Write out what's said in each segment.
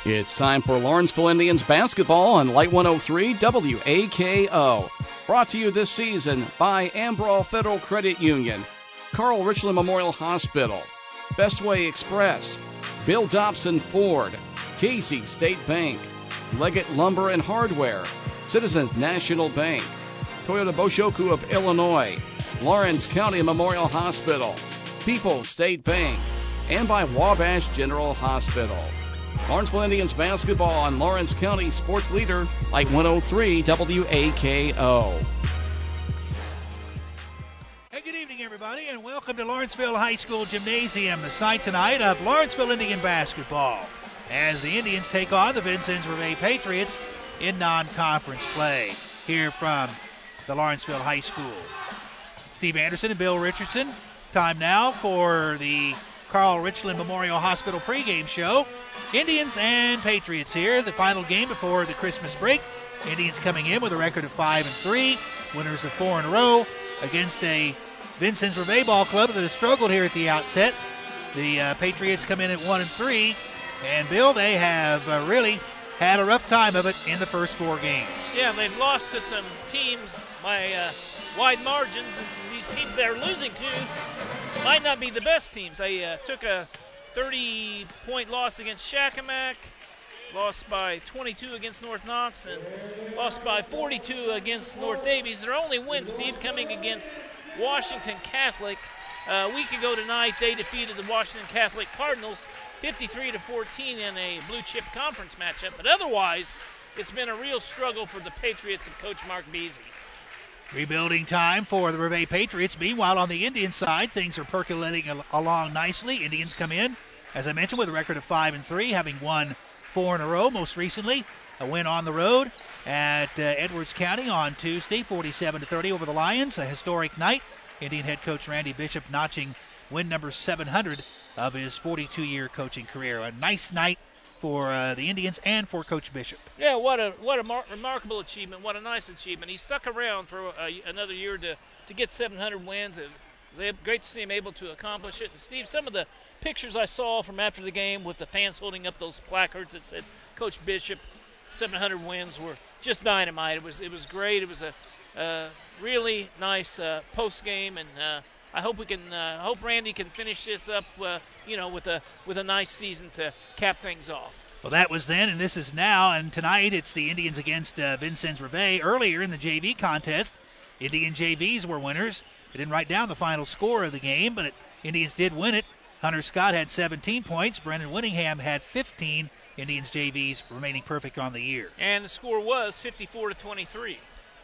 It's time for Lawrenceville Indians basketball on Light 103 WAKO. Brought to you this season by Ambrol Federal Credit Union, Carl Richland Memorial Hospital, Bestway Express, Bill Dobson Ford, Casey State Bank, Leggett Lumber and Hardware, Citizens National Bank, Toyota Boshoku of Illinois, Lawrence County Memorial Hospital, People's State Bank, and by Wabash General Hospital. Lawrenceville Indians basketball on Lawrence County Sports Leader, Light 103 WAKO. Hey, good evening, everybody, and welcome to Lawrenceville High School Gymnasium, the site tonight of Lawrenceville Indian basketball, as the Indians take on the Vincennes Reveille Patriots in non-conference play here from the Lawrenceville High School. Steve Anderson and Bill Richardson. Time now for the Carl Richland Memorial Hospital pregame show. Indians and Patriots here, the final game before the Christmas break. Indians coming in with a record of 5-3, winners of 4 in a row against a Vincennes Reveille ball club that has struggled here at the outset. The Patriots come in at 1-3, and Bill, they have really had a rough time of it in the first 4 games. Yeah, they've lost to some teams by wide margins, and these teams they're losing to might not be the best teams. They took a 30-point loss against Shakamak, lost by 22 against North Knox, and lost by 42 against North Davies. Their only win, Steve, coming against Washington Catholic. A week ago tonight, they defeated the Washington Catholic Cardinals 53-14 in a blue-chip conference matchup. But otherwise, it's been a real struggle for the Patriots and Coach Mark Beasy. Rebuilding time for the Reveille Patriots. Meanwhile, on the Indian side, things are percolating along nicely. Indians come in, as I mentioned, with a record of 5-3, having won 4 in a row. Most recently, a win on the road at Edwards County on Tuesday, 47-30 over the Lions. A historic night. Indian head coach Randy Bishop notching win number 700 of his 42-year coaching career. A nice night for the Indians and for Coach Bishop. Yeah, what a remarkable achievement. What a nice achievement. He stuck around for another year to get 700 wins. It was great to see him able to accomplish it. And Steve, some of the pictures I saw from after the game with the fans holding up those placards that said Coach Bishop 700 wins were just dynamite. It was great. It was a really nice post game, and I hope hope Randy can finish this up, with a nice season to cap things off. Well, that was then, and this is now, and tonight it's the Indians against Vincennes Reveille. Earlier in the JV contest, Indian JVs were winners. They didn't write down the final score of the game, but Indians did win it. Hunter Scott had 17 points. Brendan Winningham had 15. Indians JVs remaining perfect on the year. And the score was 54-23.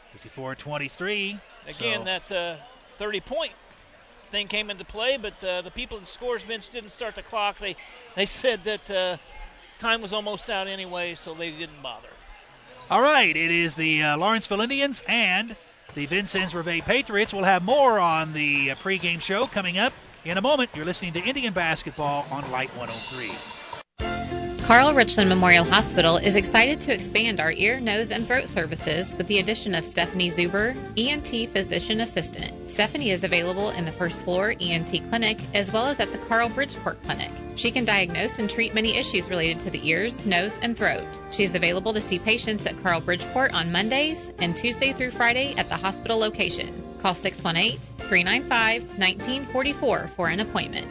54-23. Again, that 30-point thing came into play, but the people at the scores bench didn't start the clock. They said that time was almost out anyway, so they didn't bother. All right, it is the Lawrenceville Indians and the Vincennes Reveille Patriots. We'll have more on the pregame show coming up in a moment. You're listening to Indian Basketball on Light 103. Carl Richland Memorial Hospital is excited to expand our ear, nose, and throat services with the addition of Stephanie Zuber, ENT Physician Assistant. Stephanie is available in the first floor ENT clinic as well as at the Carl Bridgeport Clinic. She can diagnose and treat many issues related to the ears, nose, and throat. She is available to see patients at Carl Bridgeport on Mondays and Tuesday through Friday at the hospital location. Call 618-395-1944 for an appointment.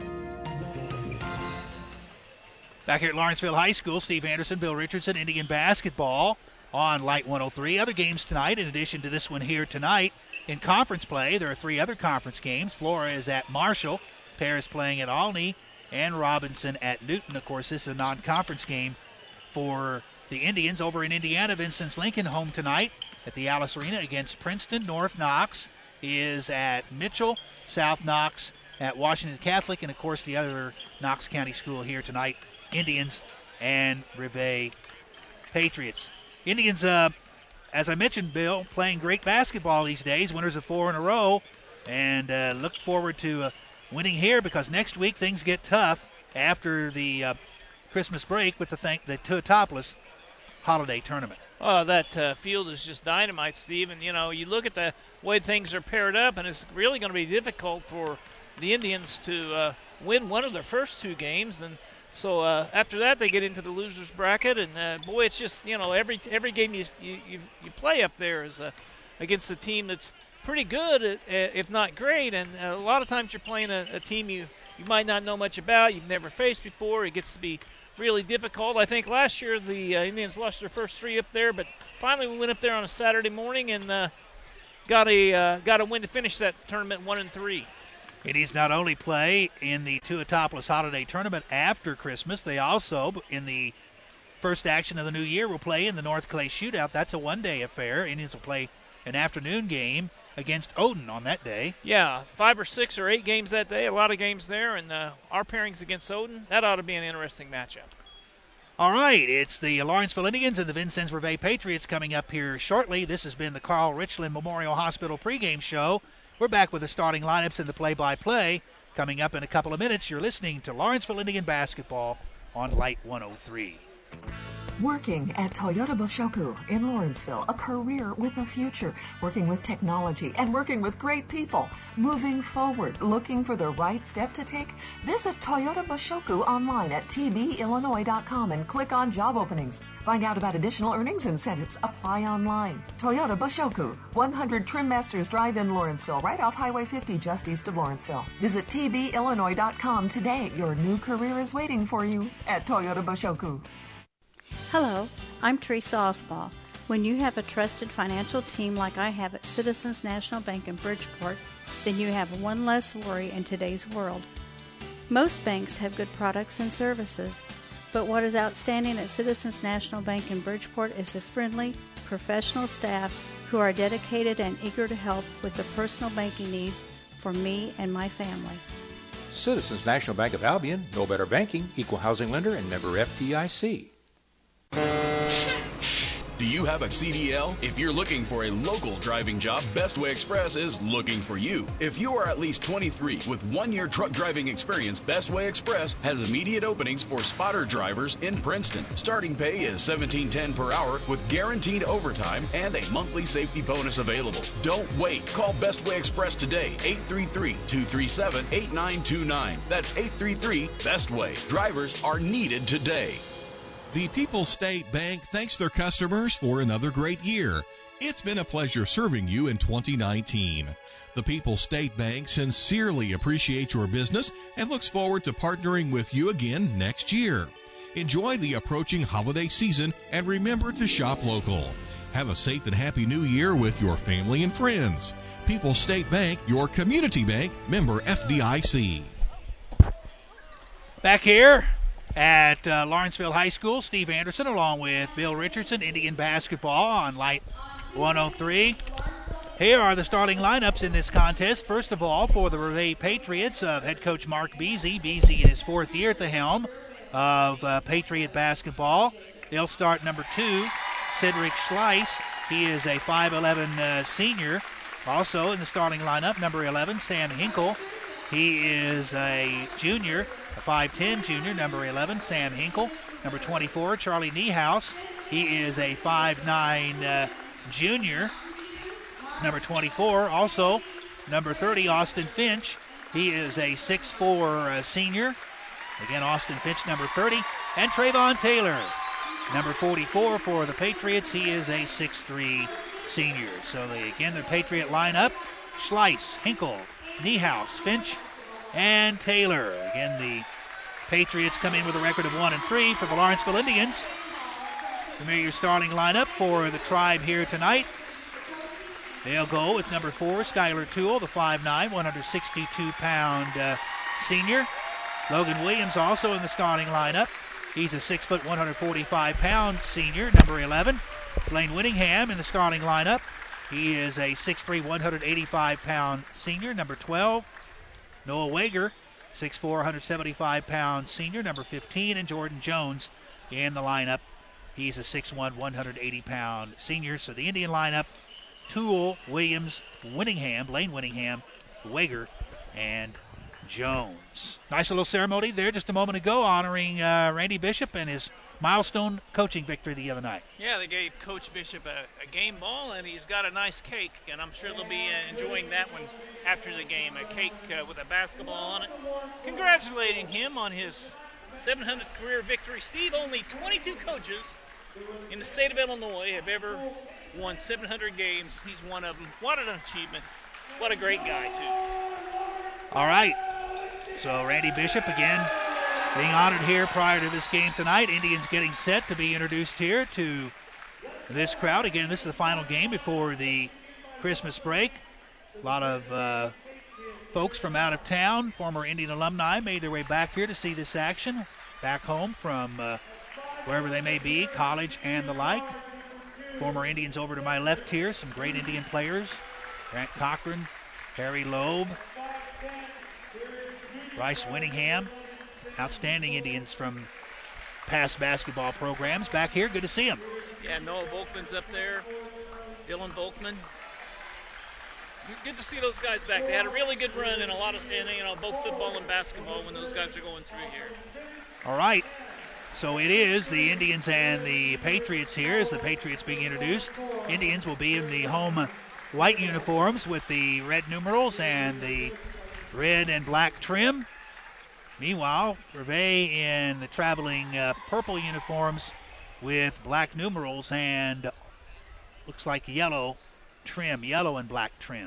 Back here at Lawrenceville High School, Steve Anderson, Bill Richardson, Indian basketball on Light 103. Other games tonight, in addition to this one here tonight, in conference play, there are 3 other conference games. Flora is at Marshall, Paris playing at Olney, and Robinson at Newton. Of course, this is a non-conference game for the Indians. Over in Indiana, Vincennes Lincoln home tonight at the Alice Arena against Princeton. North Knox is at Mitchell, South Knox at Washington Catholic, and, of course, the other Knox County school here tonight, Indians and Reveille Patriots. Indians, as I mentioned, Bill, playing great basketball these days, winners of 4 in a row, and look forward to winning here because next week things get tough after the Christmas break with the Teutopolis holiday tournament. Oh, that field is just dynamite, Steve. And, you look at the way things are paired up, and it's really going to be difficult for the Indians to win one of their first 2 games. And So after that, they get into the losers bracket, and boy, it's just every game you play up there is against a team that's pretty good, if not great. And a lot of times you're playing a team you might not know much about, you've never faced before. It gets to be really difficult. I think last year the Indians lost their first 3 up there, but finally we went up there on a Saturday morning and got a win to finish that tournament 1-3. Indians not only play in the Tuatapolis Holiday Tournament after Christmas, they also, in the first action of the new year, will play in the North Clay Shootout. That's a one-day affair. Indians will play an afternoon game against Odin on that day. Yeah, 5 or 6 or 8 games that day, a lot of games there, and our pairings against Odin, that ought to be an interesting matchup. All right, it's the Lawrenceville Indians and the Vincennes Reveille Patriots coming up here shortly. This has been the Carl Richland Memorial Hospital pregame show. We're back with the starting lineups and the play-by-play. Coming up in a couple of minutes, you're listening to Lawrenceville Indian Basketball on Light 103. Working at Toyota Boshoku in Lawrenceville, a career with a future, working with technology and working with great people. Moving forward, looking for the right step to take? Visit Toyota Boshoku online at tbillinois.com and click on job openings. Find out about additional earnings incentives. Apply online. Toyota Boshoku, 100 Trim Masters Drive in Lawrenceville, right off Highway 50 just east of Lawrenceville. Visit tbillinois.com today. Your new career is waiting for you at Toyota Boshoku. Hello, I'm Teresa Osball. When you have a trusted financial team like I have at Citizens National Bank in Bridgeport, then you have one less worry in today's world. Most banks have good products and services, but what is outstanding at Citizens National Bank in Bridgeport is the friendly, professional staff who are dedicated and eager to help with the personal banking needs for me and my family. Citizens National Bank of Albion, no better banking, equal housing lender, and member FDIC. Do you have a CDL? If you're looking for a local driving job, Bestway Express is looking for you. If you are at least 23 with 1-year truck driving experience, Bestway Express has immediate openings for spotter drivers in Princeton. Starting pay is $17.10 per hour with guaranteed overtime and a monthly safety bonus available. Don't wait. Call Bestway Express today, 833-237-8929. That's 833-BESTWAY. Drivers are needed today. The People's State Bank thanks their customers for another great year. It's been a pleasure serving you in 2019. The People's State Bank sincerely appreciates your business and looks forward to partnering with you again next year. Enjoy the approaching holiday season and remember to shop local. Have a safe and happy new year with your family and friends. People's State Bank, your community bank, member FDIC. Back here at Lawrenceville High School, Steve Anderson along with Bill Richardson, Indian Basketball on Light 103. Here are the starting lineups in this contest. First of all, for the Reveille Patriots of head coach Mark Beasy. Beasy in his 4th year at the helm of Patriot basketball. They'll start number 2, Cedric Schleiss. He is a 5'11 senior. Also in the starting lineup, number 11, Sam Hinkle. He is a junior. A 5'10 junior, number 11, Sam Hinkle. Number 24, Charlie Niehaus. He is a 5'9 junior. Number 24, also number 30, Austin Finch. He is a 6'4 senior. Again, Austin Finch, number 30. And Trayvon Taylor, number 44 for the Patriots. He is a 6'3 senior. So, the Patriot lineup, Schleiss, Hinkle, Niehaus, Finch, and Taylor. Again, the Patriots come in with a record of 1-3 for the Lawrenceville Indians. Remember your starting lineup for the Tribe here tonight. They'll go with number 4, Skylar Toole, the 5'9", 162-pound senior. Logan Williams also in the starting lineup. He's a 6 foot, 145-pound senior, number 11. Blaine Whittingham in the starting lineup. He is a 6'3", 185-pound senior, number 12. Noah Wager, 6'4", 175-pound senior, number 15, and Jordan Jones in the lineup. He's a 6'1", 180-pound senior. So the Indian lineup, Toole, Williams, Whittingham, Blaine Whittingham, Wager, and Jones. Nice little ceremony there just a moment ago honoring Randy Bishop and his milestone coaching victory the other night. Yeah, they gave Coach Bishop a game ball, and he's got a nice cake, and I'm sure they'll be enjoying that one after the game, a cake with a basketball on it. Congratulating him on his 700th career victory. Steve, only 22 coaches in the state of Illinois have ever won 700 games. He's one of them. What an achievement. What a great guy, too. All right. So Randy Bishop again being honored here prior to this game tonight. Indians getting set to be introduced here to this crowd. Again, this is the final game before the Christmas break. A lot of folks from out of town, former Indian alumni, made their way back here to see this action. Back home from wherever they may be, college and the like. Former Indians over to my left here, some great Indian players. Grant Cochran, Harry Loeb, Bryce Winningham. Outstanding Indians from past basketball programs. Back here, good to see them. Yeah, Noah Volkman's up there. Dylan Volkman. Good to see those guys back. They had a really good run in both football and basketball when those guys are going through here. All right. So it is the Indians and the Patriots here as the Patriots being introduced. Indians will be in the home white uniforms with the red numerals and the red and black trim. Meanwhile, Reveille in the traveling purple uniforms with black numerals and looks like yellow trim, yellow and black trim.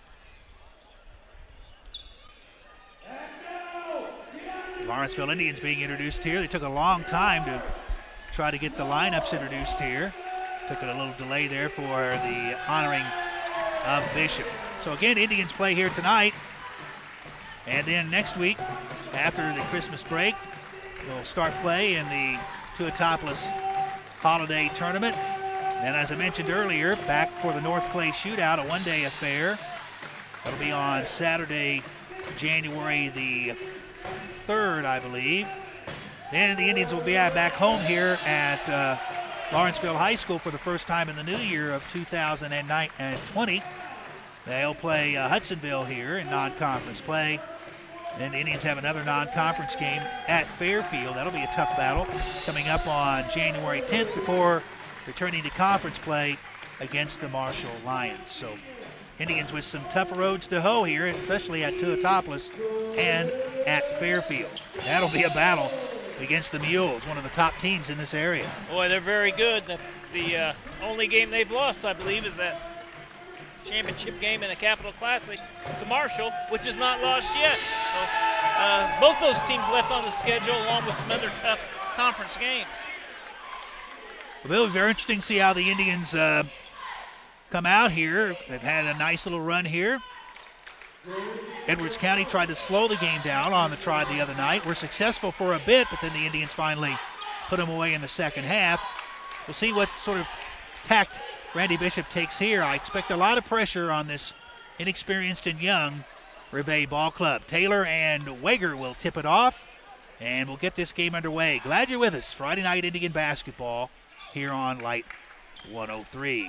Lawrenceville Indians being introduced here. They took a long time to try to get the lineups introduced here. Took a little delay there for the honoring of Bishop. So again, Indians play here tonight. And then next week, after the Christmas break, we'll start play in the Tuatopolis Holiday Tournament. And as I mentioned earlier, back for the North Clay Shootout, a one-day affair. That'll be on Saturday, January the 3rd, I believe. Then the Indians will be back home here at Lawrenceville High School for the first time in the new year of 2020. They'll play Hudsonville here in non-conference play. Then the Indians have another non-conference game at Fairfield. That'll be a tough battle coming up on January 10th before returning to conference play against the Marshall Lions. So Indians with some tough roads to hoe here, especially at Tuatopolis and at Fairfield. That'll be a battle against the Mules, one of the top teams in this area. Boy, they're very good. The only game they've lost, I believe, is that championship game in the Capital Classic to Marshall, which is not lost yet. So both those teams left on the schedule along with some other tough conference games. Well, it'll be very interesting to see how the Indians come out here. They've had a nice little run here. Edwards County tried to slow the game down on the try the other night. Were successful for a bit, but then the Indians finally put them away in the second half. We'll see what sort of tact Randy Bishop takes here. I expect a lot of pressure on this inexperienced and young Reveille Ball Club. Taylor and Wager will tip it off, and we'll get this game underway. Glad you're with us. Friday night Indian basketball here on Light 103.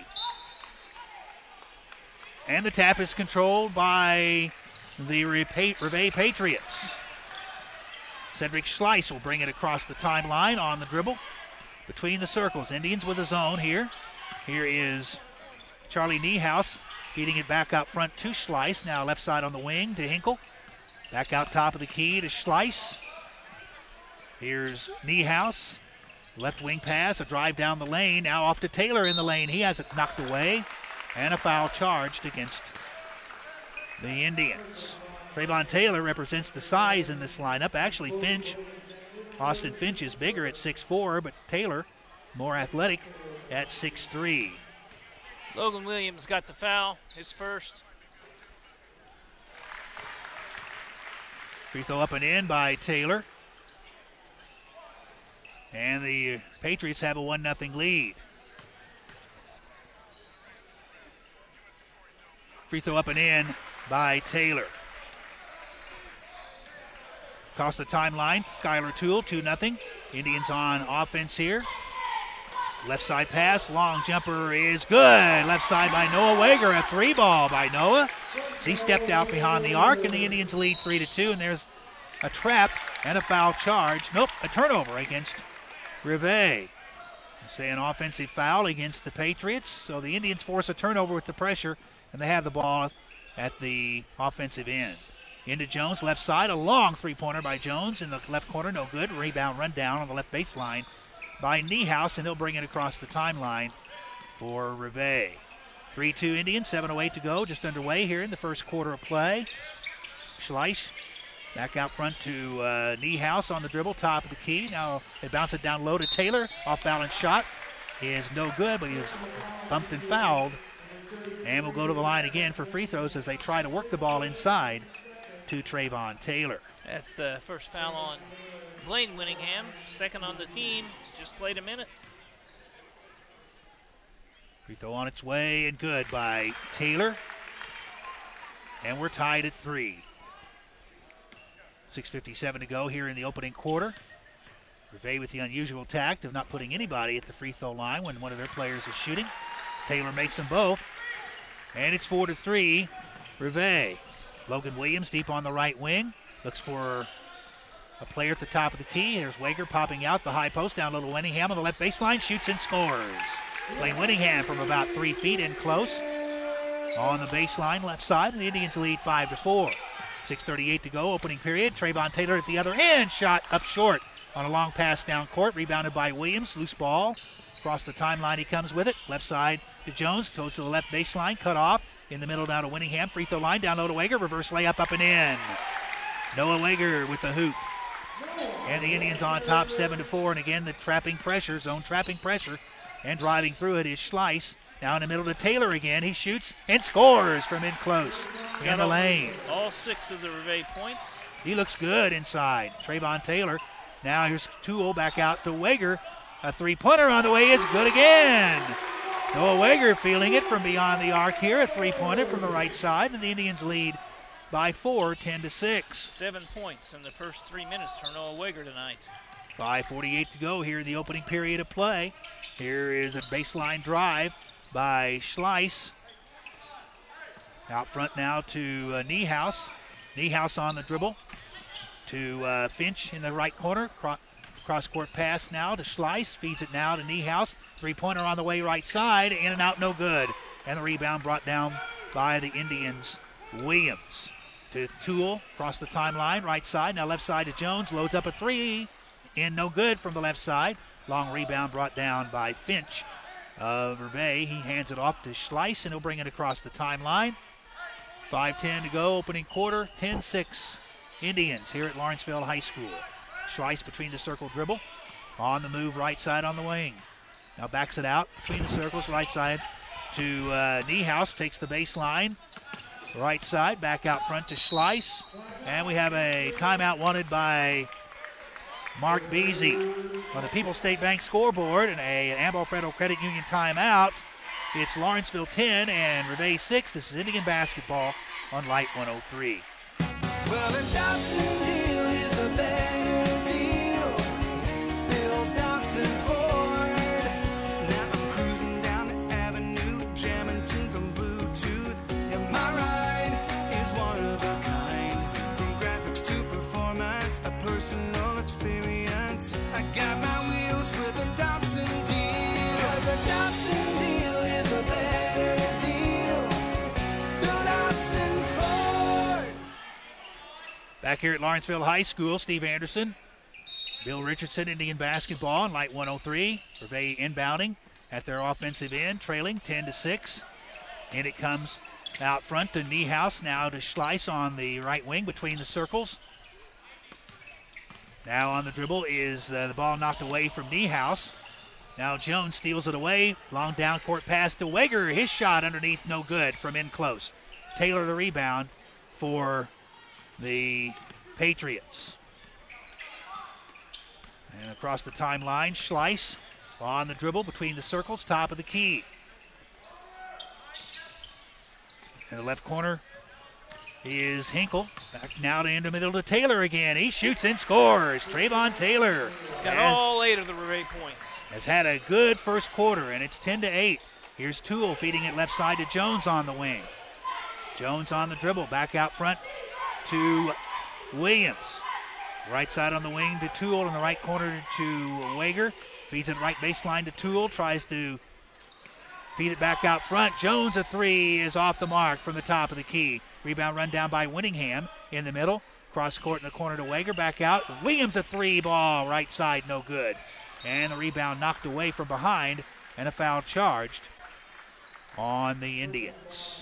And the tap is controlled by the Reveille Patriots. Cedric Schleiss will bring it across the timeline on the dribble between the circles. Indians with a zone here. Here is Charlie Niehaus feeding it back out front to Schleiss. Now left side on the wing to Hinkle. Back out top of the key to Schleiss. Here's Niehaus. Left wing pass, a drive down the lane. Now off to Taylor in the lane. He has it knocked away. And a foul charged against the Indians. Trayvon Taylor represents the size in this lineup. Actually, Austin Finch is bigger at 6'4", but Taylor more athletic at 6'3". Logan Williams got the foul, his first. Free throw up and in by Taylor. And the Patriots have a 1-0 lead. Free throw up and in by Taylor. Across the timeline, Skylar Toole, 2-0. Indians on offense here. Left side pass, long jumper is good. Left side by Noah Wager, a 3-ball by Noah. He stepped out behind the arc, and the Indians lead 3-2, and there's a trap and a foul charge. Nope, a turnover against Reveille. Say an offensive foul against the Patriots, so the Indians force a turnover with the pressure, and they have the ball at the offensive end. Into Jones, left side, a long three-pointer by Jones in the left corner, no good. Rebound run down on the left baseline by Niehaus, and he'll bring it across the timeline for Reveille. 3-2 Indians, 7:08 to go, just underway here in the first quarter of play. Schleiss back out front to Niehaus on the dribble, top of the key. Now they bounce it down low to Taylor. Off-balance shot is no good, but he was bumped and fouled. And will go to the line again for free throws as they try to work the ball inside to Trayvon Taylor. That's the first foul on Blaine Winningham, second on the team, just played a minute. Free throw on its way and good by Taylor. And we're tied at 3. 6:57 to go here in the opening quarter. Reveille with the unusual tact of not putting anybody at the free throw line when one of their players is shooting. Taylor makes them both. And it's 4-3, Reveille. Logan Williams deep on the right wing. Looks for a player at the top of the key. There's Wager popping out the high post down little Winningham on the left baseline. Shoots and scores. Blaine Winningham from about 3 feet in close. On the baseline left side, and the Indians lead 5-4. 6:38 to go, opening period. Trayvon Taylor at the other end. Shot up short on a long pass down court. Rebounded by Williams. Loose ball. Across the timeline he comes with it. Left side to Jones. Goes to the left baseline. Cut off. In the middle now to Winningham. Free throw line down low to Wager. Reverse layup up and in. Noah Wager with the hoop. And the Indians on top 7-4. And again the trapping pressure. Zone trapping pressure. And driving through it is Schleiss. Now in the middle to Taylor again. He shoots and scores from in close. In the lane. All 6 of the Reveille points. He looks good inside. Trayvon Taylor. Now here's Toole back out to Wager. A three-pointer on the way is good again. Noah Wager feeling it from beyond the arc here. A three-pointer from the right side. And the Indians lead by 4, 10-6. 7 points in the first 3 minutes for Noah Wager tonight. 5:48 to go here in the opening period of play. Here is a baseline drive by Schleiss. Out front now to Niehaus. Niehaus on the dribble to Finch in the right corner. Cross-court pass now to Schleiss. Feeds it now to Niehaus. Three-pointer on the way right side. In and out, no good. And the rebound brought down by the Indians. Williams to Toole. Across the timeline, right side. Now left side to Jones. Loads up a three. In, no good from the left side. Long rebound brought down by Finch of Reveille. He hands it off to Schleiss, and he'll bring it across the timeline. 5:10 to go, opening quarter. 10-6 Indians here at Lawrenceville High School. Schleiss between the circle dribble. On the move, right side on the wing. Now backs it out between the circles, right side to Niehaus. Takes the baseline. Right side, back out front to Schleiss. And we have a timeout wanted by Mark Beasy. On the People's State Bank scoreboard and a Ambro Federal Credit Union timeout. It's Lawrenceville 10 and Reveille 6. This is Indian basketball on Light 103. Well, the Dobson deal is a better deal. Bill Dobson Ford. Now I'm cruising down the avenue, jamming tunes on Bluetooth. And my ride is one of a kind. From graphics to performance, a personal experience. I got my wheels with a Dobson deal. 'Cause a Dobson deal is a better deal. Bill Dobson Ford. Back here at Lawrenceville High School, Steve Anderson, Bill Richardson, Indian basketball on Light 103. Reveille inbounding at their offensive end, trailing 10-6. And it comes out front to Niehaus, now to Schleiss on the right wing between the circles. Now on the dribble is the ball knocked away from Niehaus. Now Jones steals it away. Long down court pass to Wager. His shot underneath, no good from in close. Taylor the rebound for the Patriots. And across the timeline, Schleiss on the dribble between the circles, top of the key. In the left corner is Hinkle. Back now to into middle to Taylor again. He shoots and scores. Trayvon Taylor. Got all 8 of the Reveille points. Has had a good first quarter, and it's 10-8. Here's Toole feeding it left side to Jones on the wing. Jones on the dribble. Back out front to Williams. Right side on the wing to Toole. In the right corner to Wager. Feeds it right baseline to Toole. Tries to feed it back out front. Jones, a three, is off the mark from the top of the key. Rebound run down by Winningham in the middle. Cross court in the corner to Wager. Back out. Williams a three ball. Right side, no good. And the rebound knocked away from behind and a foul charged on the Indians.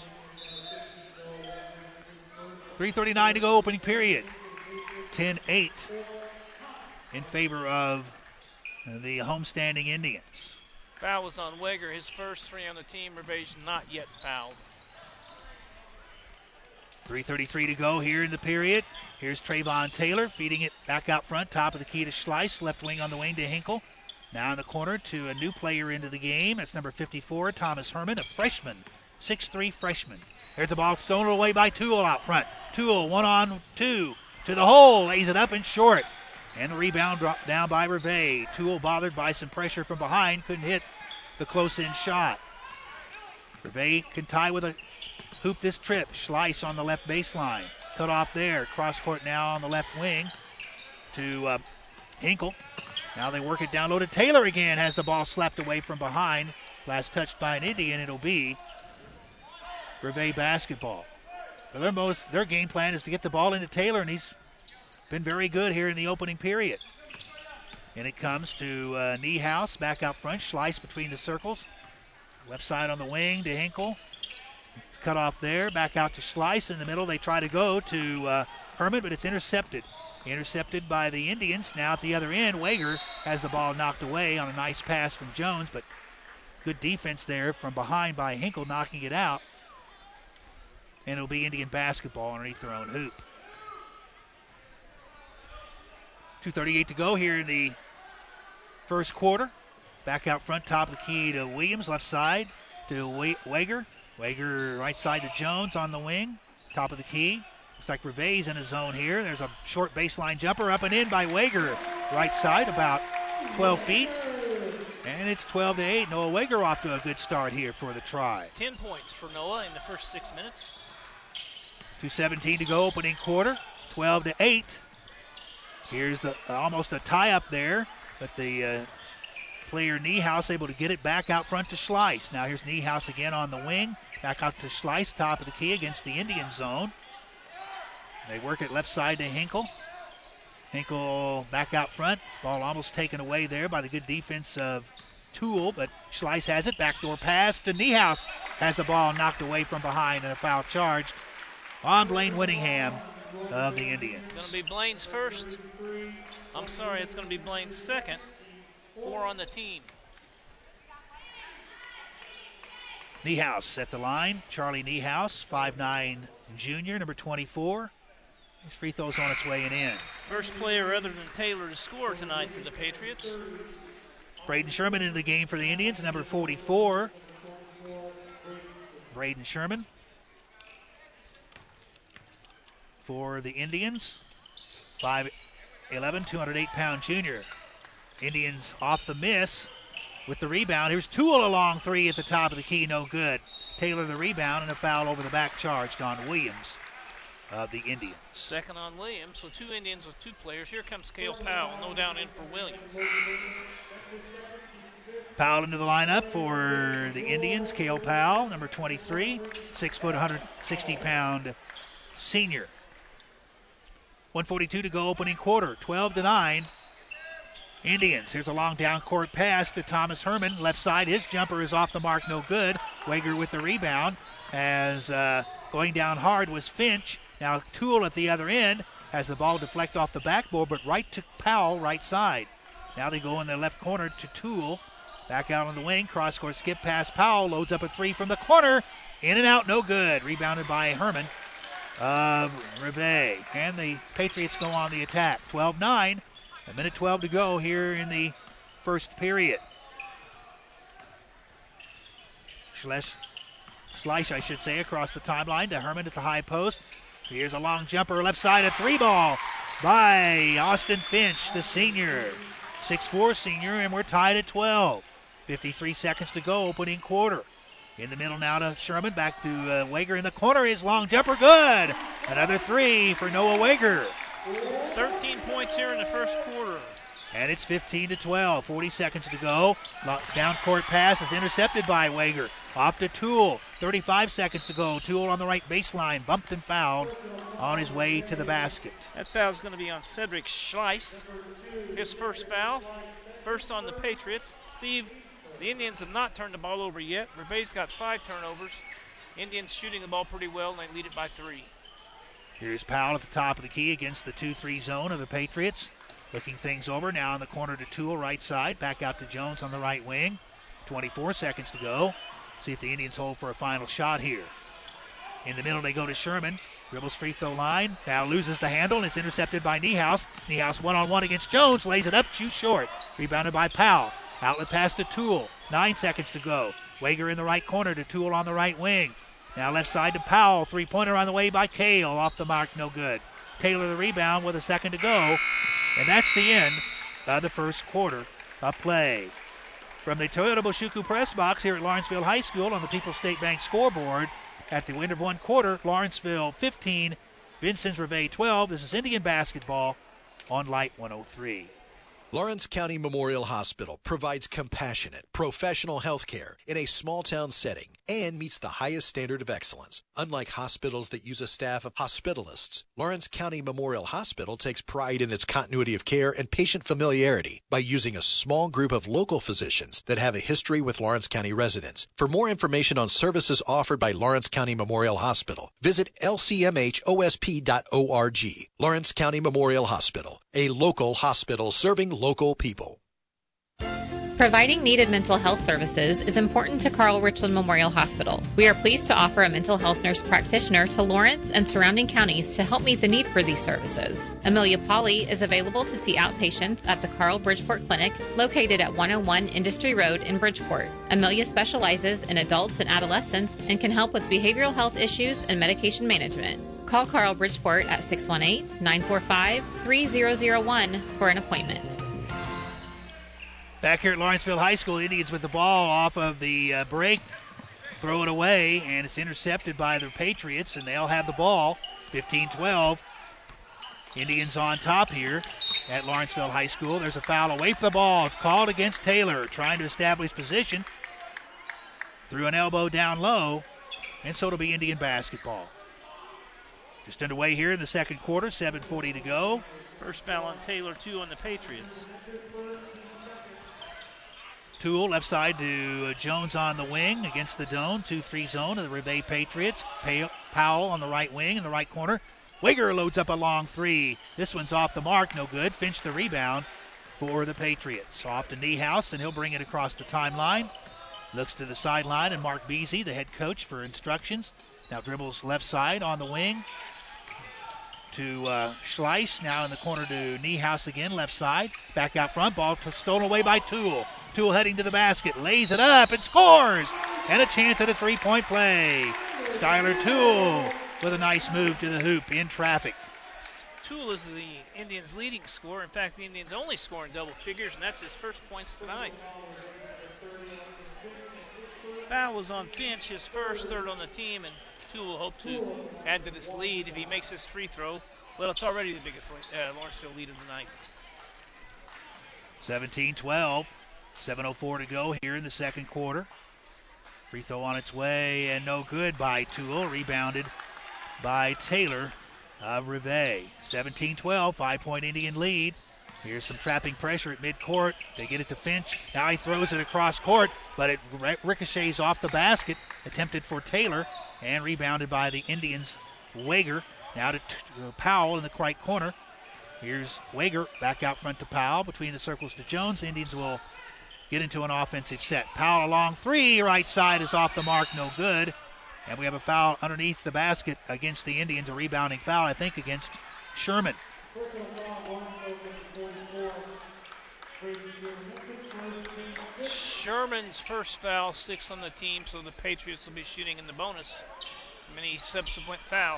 3:39 to go, opening period. 10-8 in favor of the homestanding Indians. Foul was on Wager, his first three on the team. Revasion not yet fouled. 3:33 to go here in the period. Here's Trayvon Taylor feeding it back out front, top of the key to Schleiss, left wing on the wing to Hinkle. Now in the corner to a new player into the game. That's number 54, Thomas Herman, a freshman, 6'3" freshman. There's the ball stolen away by Toole out front. Toole 1-on-2 to the hole, lays it up and short. And the rebound dropped down by Reve. Toole bothered by some pressure from behind, couldn't hit the close-in shot. Reve can tie with a hoop this trip. Schleiss on the left baseline. Cut off there. Cross court now on the left wing to Hinkle. Now they work it down low to Taylor again. Has the ball slapped away from behind. Last touched by an Indian. It'll be Reve basketball. Their game plan is to get the ball into Taylor, and he's been very good here in the opening period. And it comes to Niehaus back out front. Schleiss between the circles. Left side on the wing to Hinkle. It's cut off there. Back out to Schleiss in the middle. They try to go to Herman, but it's intercepted. Intercepted by the Indians. Now at the other end, Wager has the ball knocked away on a nice pass from Jones, but good defense there from behind by Hinkle, knocking it out. And it'll be Indian basketball underneath their own hoop. 2:38 to go here in the first quarter. Back out front, top of the key to Williams, left side to Wager. Wager right side to Jones on the wing, top of the key. Looks like Reve's in his zone here. There's a short baseline jumper up and in by Wager. Right side, about 12 feet. And it's 12-8. Noah Wager off to a good start here for the Tri. 10 points for Noah in the first 6 minutes. 2:17 to go, opening quarter. 12-8. Here's the almost a tie-up there, but the player Niehaus able to get it back out front to Schleiss. Now here's Niehaus again on the wing. Back out to Schleiss, top of the key against the Indian zone. They work it left side to Hinkle. Hinkle back out front. Ball almost taken away there by the good defense of Toole, but Schleiss has it. Backdoor pass to Niehaus. Has the ball knocked away from behind and a foul charged on Blaine Winningham of the Indians. It's going to be Blaine's first. I'm sorry, it's going to be Blaine's second. 4 on the team. Niehaus at the line. Charlie Niehaus, 5'9" junior, number 24. His free throw's on its way and in. First player other than Taylor to score tonight for the Patriots. Braden Sherman into the game for the Indians, number 44. Braden Sherman for the Indians. 5'11", 208-pound junior. Indians off the miss with the rebound. Here's Toole, a long three at the top of the key, no good. Taylor the rebound and a foul over the back charged on Williams of the Indians. Second on Williams, so 2 Indians with 2 players. Here comes Cale Powell, no down in for Williams. Powell into the lineup for the Indians. Cale Powell, number 23, 6 foot, 160-pound senior. 1:42 to go, opening quarter, 12-9. Indians. Here's a long down court pass to Thomas Herman. Left side, his jumper is off the mark, no good. Wager with the rebound. As going down hard was Finch. Now Toole at the other end has the ball deflect off the backboard, but right to Powell, right side. Now they go in the left corner to Toole. Back out on the wing, cross court skip past Powell. Loads up a three from the corner. In and out, no good. Rebounded by Herman of Reve. And the Patriots go on the attack. 12-9. A minute 12 to go here in the first period. Schleiss, I should say, across the timeline to Herman at the high post. Here's a long jumper, left side, a three ball by Austin Finch, the senior. 6'4" senior, and we're tied at 12. 53 seconds to go, opening quarter. In the middle now to Sherman, back to Wager in the corner. His long jumper, good. Another three for Noah Wager. 13 points here in the first quarter. And it's 15-12. 40 seconds to go. Down court pass is intercepted by Wager. Off to Toole. 35 seconds to go. Toole on the right baseline. Bumped and fouled on his way to the basket. That foul's going to be on Cedric Schleiss. His first foul. First on the Patriots. Steve, the Indians have not turned the ball over yet. Reveille's got 5 turnovers. Indians shooting the ball pretty well, and they lead it by 3. Here's Powell at the top of the key against the 2-3 zone of the Patriots. Looking things over now in the corner to Toole, right side. Back out to Jones on the right wing. 24 seconds to go. See if the Indians hold for a final shot here. In the middle, they go to Sherman. Dribbles free throw line. Now loses the handle, and it's intercepted by Niehaus. Niehaus one-on-one against Jones. Lays it up, shoots short. Rebounded by Powell. Outlet pass to Toole. 9 seconds to go. Wager in the right corner to Toole on the right wing. Now left side to Powell. Three-pointer on the way by Cale. Off the mark, no good. Taylor the rebound with a second to go. And that's the end of the first quarter of play. From the Toyota Boshuku press box here at Lawrenceville High School on the People's State Bank scoreboard, at the end of one quarter, Lawrenceville 15, Vincennes Reveille 12. This is Indian basketball on Light 103. Lawrence County Memorial Hospital provides compassionate, professional health care in a small-town setting and meets the highest standard of excellence. Unlike hospitals that use a staff of hospitalists, Lawrence County Memorial Hospital takes pride in its continuity of care and patient familiarity by using a small group of local physicians that have a history with Lawrence County residents. For more information on services offered by Lawrence County Memorial Hospital, visit lcmhosp.org. Lawrence County Memorial Hospital, a local hospital serving local people. Providing needed mental health services is important to Carl Richland Memorial Hospital. We are pleased to offer a mental health nurse practitioner to Lawrence and surrounding counties to help meet the need for these services. Amelia Pauley is available to see outpatients at the Carl Bridgeport Clinic, located at 101 Industry Road in Bridgeport. Amelia specializes in adults and adolescents and can help with behavioral health issues and medication management. Call Carl Bridgeport at 618-945-3001 for an appointment. Back here at Lawrenceville High School, Indians with the ball off of the break. Throw it away, and it's intercepted by the Patriots, and they'll have the ball. 15-12. Indians on top here at Lawrenceville High School. There's a foul away from the ball. Called against Taylor, trying to establish position. Threw an elbow down low, and so it'll be Indian basketball. Just underway here in the second quarter, 7:40 to go. First foul on Taylor, 2 on the Patriots. Toole left side to Jones on the wing against the zone, 2-3 zone of the Reveille Patriots. Powell on the right wing in the right corner. Wager loads up a long three. This one's off the mark, no good. Finch the rebound for the Patriots. Off to Niehaus, and he'll bring it across the timeline. Looks to the sideline, and Mark Beasy, the head coach, for instructions. Now dribbles left side on the wing to Schleiss. Now in the corner to Niehaus again, left side. Back out front, ball stolen away by Toole. Toole heading to the basket, lays it up and scores! And a chance at a three-point play. Skylar Toole with a nice move to the hoop in traffic. Toole is the Indians' leading scorer. In fact, the Indians only score in double figures, and that's his first points tonight. Foul was on Finch, his first, third on the team, and Toole will hope to add to this lead if he makes his free throw. Well, it's already the biggest Lawrenceville lead of the night. 17-12. 7:04 to go here in the second quarter. Free throw on its way and no good by Toole. Rebounded by Taylor of Reveille. 17-12, 5-point Indian lead. Here's some trapping pressure at midcourt. They get it to Finch. Now he throws it across court, but it ricochets off the basket. Attempted for Taylor and rebounded by the Indians' Wager. Now to Powell in the right corner. Here's Wager back out front to Powell. Between the circles to Jones. Indians will get into an offensive set. Powell a long three. Right side is off the mark. No good. And we have a foul underneath the basket against the Indians. A rebounding foul, I think, against Sherman. Sherman's first foul, 6 on the team, so the Patriots will be shooting in the bonus from any subsequent foul.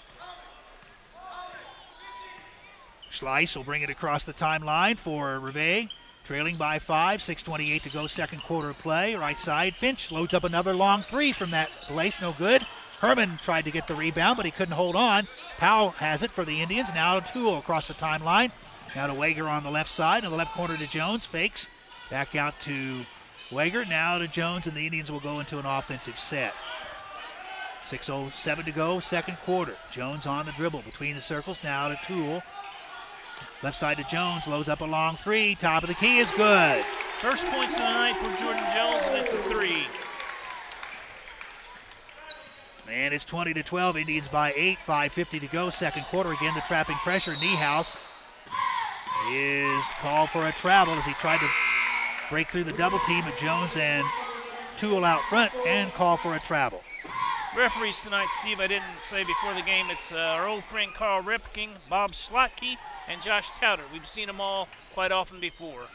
Schleiss will bring it across the timeline for Reveille. Trailing by 5, 6:28 to go, second quarter of play. Right side, Finch loads up another long three from that place, no good. Herman tried to get the rebound, but he couldn't hold on. Powell has it for the Indians. Now Toole across the timeline. Now to Wager on the left side. In the left corner to Jones. Fakes. Back out to Wager. Now to Jones, and the Indians will go into an offensive set. 6:07 to go, second quarter. Jones on the dribble between the circles. Now to Toole. Left side to Jones. Loads up a long three. Top of the key is good. First points of the night for Jordan Jones, and it's a three. And it's 20-12. Indians by 8. 5:50 to go, second quarter. Again, the trapping pressure. Niehaus is called for a travel as he tried to break through the double team of Jones and Toole out front and call for a travel. Referees tonight, Steve, I didn't say before the game, it's our old friend Carl Ripking, Bob Schlotke, and Josh Towder. We've seen them all quite often before.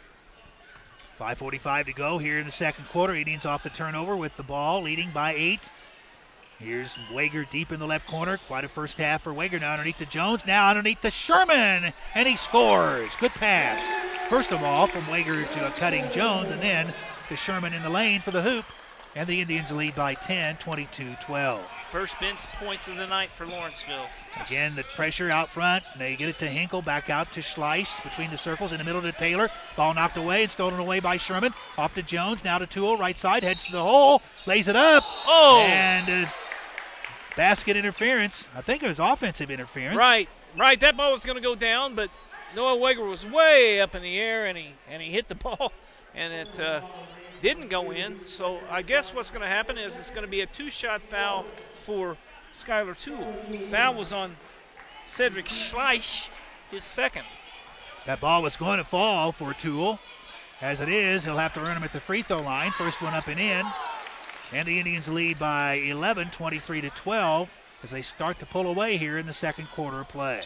5:45 to go here in the second quarter. Indians off the turnover with the ball, leading by 8. Here's Wager deep in the left corner. Quite a first half for Wager. Now underneath to Jones. Now underneath to Sherman. And he scores. Good pass. First of all, from Wager to a cutting Jones, and then to Sherman in the lane for the hoop. And the Indians lead by 10, 22-12. First bench points of the night for Lawrenceville. Again, the pressure out front. They get it to Hinkle. Back out to Schleiss between the circles. In the middle to Taylor. Ball knocked away and stolen away by Sherman. Off to Jones. Now to Toole. Right side. Heads to the hole. Lays it up. Oh! And basket interference. I think it was offensive interference. Right. That ball was going to go down, but Noah Wager was way up in the air, and he hit the ball, and it didn't go in. So I guess what's going to happen is it's going to be a two-shot foul for Skylar Toole. Foul was on Cedric Schleiss, his second. That ball was going to fall for Toole. As it is, he'll have to earn him at the free throw line. First one up and in. And the Indians lead by 11, 23-12, as they start to pull away here in the second quarter of play.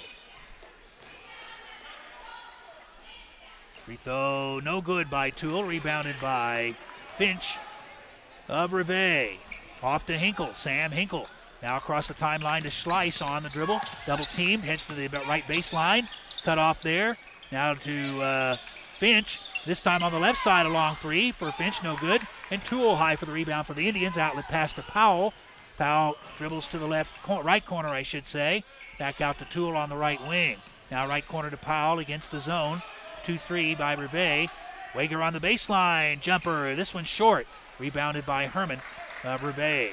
Free throw no good by Toole. Rebounded by Finch of Reveille. Off to Hinkle. Sam Hinkle. Now across the timeline to Schleiss on the dribble. Double teamed. Heads to the right baseline. Cut off there. Now to Finch. This time on the left side, a long three for Finch, no good. And Toole high for the rebound for the Indians. Outlet pass to Powell. Powell dribbles to the right corner, I should say. Back out to Toole on the right wing. Now right corner to Powell against the zone. 2-3 by Reveille. Wager on the baseline. Jumper. This one's short. Rebounded by Herman of Reveille.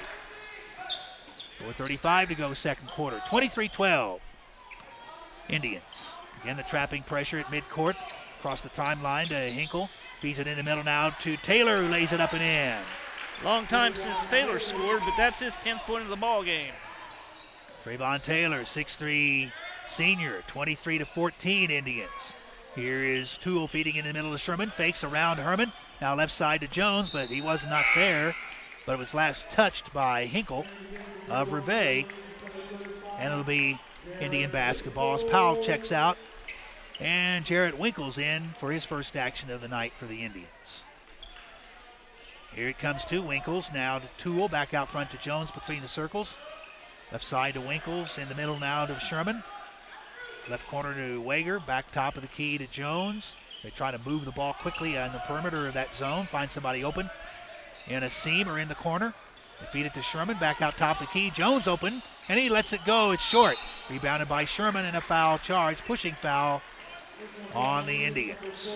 4:35 to go, second quarter. 23-12. Indians. Again, the trapping pressure at midcourt. Across the timeline to Hinkle. Feeds it in the middle now to Taylor, who lays it up and in. Long time since Taylor scored, but that's his 10th point of the ball game. Trayvon Taylor, 6'3 senior, 23-14 Indians. Here is Toole feeding in the middle to Sherman. Fakes around Herman. Now left side to Jones, but he was not there. But it was last touched by Hinkle of Reveille. And it'll be Indian basketball as Powell checks out. And Jarrett Winkle's in for his first action of the night for the Indians. Here it comes to Winkles. Now to Toole. Back out front to Jones between the circles. Left side to Winkles. In the middle now to Sherman. Left corner to Wager. Back top of the key to Jones. They try to move the ball quickly on the perimeter of that zone. Find somebody open in a seam or in the corner. They feed it to Sherman. Back out top of the key. Jones open. And he lets it go. It's short. Rebounded by Sherman and a foul charge. Pushing foul on the Indians.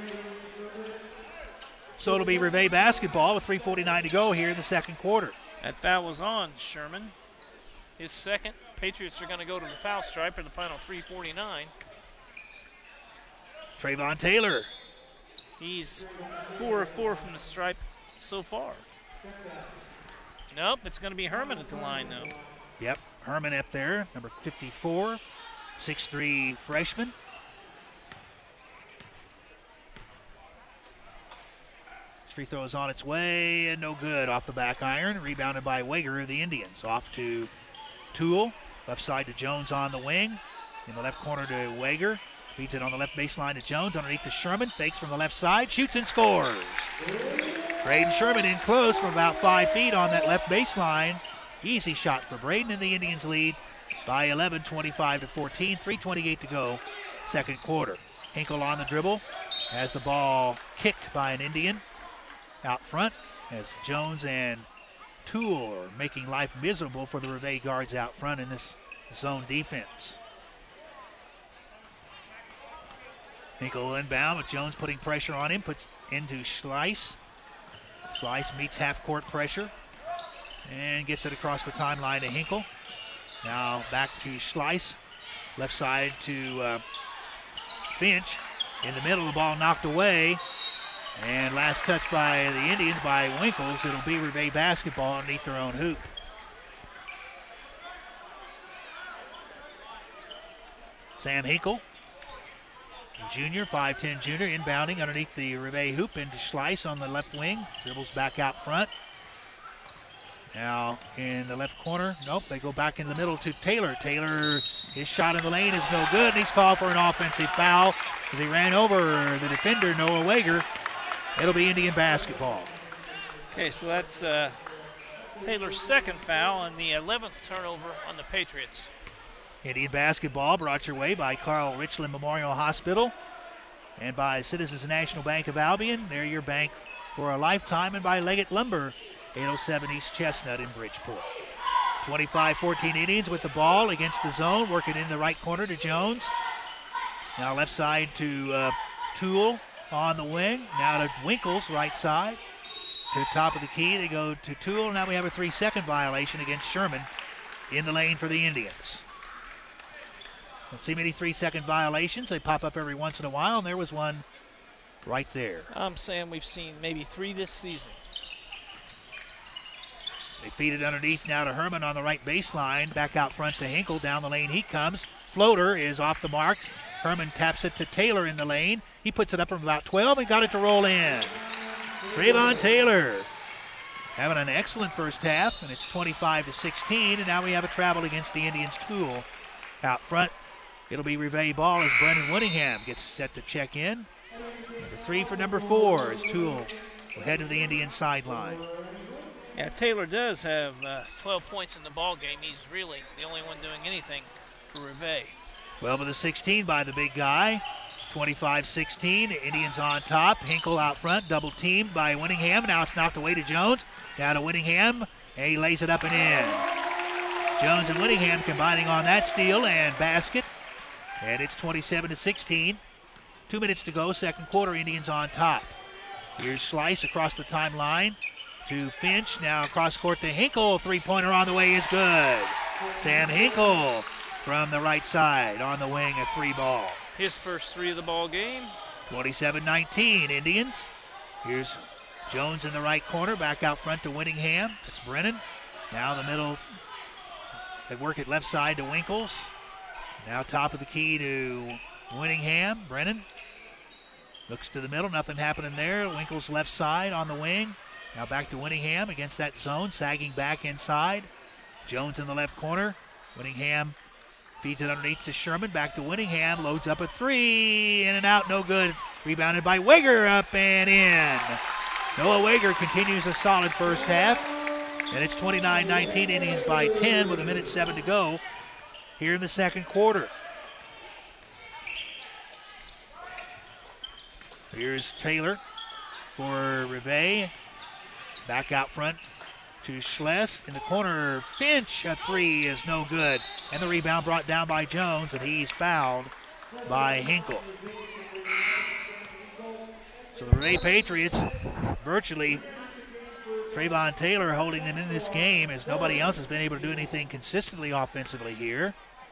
So it'll be Reveille basketball with 3:49 to go here in the second quarter. That foul was on Sherman. His second. Patriots are going to go to the foul stripe in the final 3:49. Trayvon Taylor. He's 4 of 4 from the stripe so far. Nope, it's going to be Herman at the line now. Yep, Herman up there, number 54, 6'3 freshman. Free throw is on its way and no good. Off the back iron, rebounded by Wager of the Indians. Off to Toole, left side to Jones on the wing. In the left corner to Wager. Feeds it on the left baseline to Jones. Underneath to Sherman. Fakes from the left side. Shoots and scores. Braden Sherman in close from about 5 feet on that left baseline. Easy shot for Braden, and the Indians lead by 11, 25-14. 3:28 to go, second quarter. Hinkle on the dribble. Has the ball kicked by an Indian out front as Jones and Toole are making life miserable for the Reveille guards out front in this zone defense. Hinkle inbound with Jones putting pressure on him. Puts into Schleiss. Schleiss meets half-court pressure and gets it across the timeline to Hinkle. Now back to Schleiss. Left side to Finch. In the middle, the ball knocked away. And last touch by the Indians by Winkles. It'll be Reveille basketball underneath their own hoop. Sam Hinkle, junior, 5'10 junior, inbounding underneath the Reveille hoop into Schleiss on the left wing. Dribbles back out front. Now in the left corner. Nope, they go back in the middle to Taylor. Taylor, his shot in the lane is no good, and he's called for an offensive foul as he ran over the defender, Noah Wager. It'll be Indian basketball. Okay, so that's Taylor's second foul and the 11th turnover on the Patriots. Indian basketball brought your way by Carl Richland Memorial Hospital and by Citizens National Bank of Albion. They're your bank for a lifetime, and by Leggett Lumber, 807 East Chestnut in Bridgeport. 25-14 Indians with the ball against the zone, working in the right corner to Jones. Now left side to Toole on the wing. Now to Winkles, right side. To the top of the key, they go to Toole. Now we have a 3-second violation against Sherman in the lane for the Indians. Don't see many 3-second violations. They pop up every once in a while, and there was one right there. I'm saying we've seen maybe 3 this season. They feed it underneath now to Herman on the right baseline. Back out front to Hinkle. Down the lane he comes. Floater is off the mark. Herman taps it to Taylor in the lane. He puts it up from about 12 and got it to roll in. Trayvon Taylor having an excellent first half, and it's 25-16, and now we have a travel against the Indians. Toole out front. It'll be Reveille ball as Brennan Whittingham gets set to check in. Number 3 for number 4 as Toole will head to the Indian sideline. Yeah, Taylor does have 12 points in the ball game. He's really the only one doing anything for Reveille. 12 of the 16 by the big guy. 25-16. Indians on top. Hinkle out front. Double teamed by Whittingham. Now it's knocked away to Jones. Now to Whittingham. And he lays it up and in. Jones and Whittingham combining on that steal and basket. And it's 27-16. 2 minutes to go. Second quarter. Indians on top. Here's Schleiss across the timeline to Finch. Now across court to Hinkle. Three-pointer on the way is good. Sam Hinkle from the right side on the wing, a 3-ball. His first 3 of the ball game. 27-19 Indians. Here's Jones in the right corner. Back out front to Whittingham. It's Brennan. Now the middle. They work it left side to Winkles. Now top of the key to Whittingham. Brennan looks to the middle. Nothing happening there. Winkles left side on the wing. Now back to Whittingham against that zone. Sagging back inside. Jones in the left corner. Whittingham feeds it underneath to Sherman. Back to Whittingham. Loads up a 3. In and out. No good. Rebounded by Wager. Up and in. Noah Wager continues a solid first half. And it's 29-19. Indians by 10 with 1:07 to go here in the second quarter. Here's Taylor for Reveille. Back out front to Schless. In the corner, Finch, a 3 is no good. And the rebound brought down by Jones, and he's fouled by Hinkle. So the Reveille Patriots virtually, Trayvon Taylor holding them in this game as nobody else has been able to do anything consistently offensively here.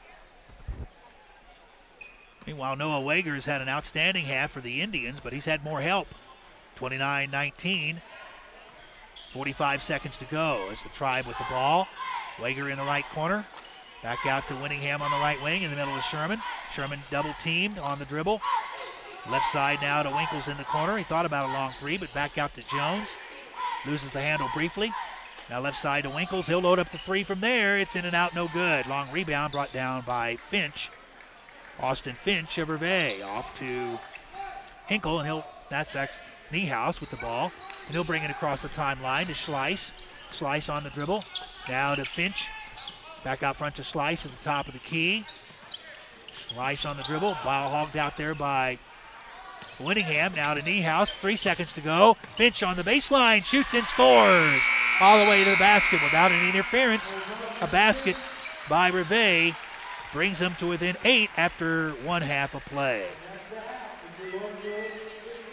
Meanwhile, Noah Wager has had an outstanding half for the Indians, but he's had more help. 29-19. 45 seconds to go as the Tribe with the ball. Wager in the right corner. Back out to Whittingham on the right wing in the middle of Sherman. Sherman double teamed on the dribble. Left side now to Winkles in the corner. He thought about a long 3, but back out to Jones. Loses the handle briefly. Now left side to Winkles. He'll load up the 3 from there. It's in and out, no good. Long rebound brought down by Finch. Austin Finch of Reveille off to Hinkle, and that's Niehaus with the ball. And he'll bring it across the timeline to Schleiss. Schleiss on the dribble. Now to Finch. Back out front to Schleiss at the top of the key. Schleiss on the dribble. Ball hogged out there by Whittingham. Now to Niehaus. 3 seconds to go. Finch on the baseline. Shoots and scores. All the way to the basket without any interference. A basket by Reveille brings them to within 8 after one half of play.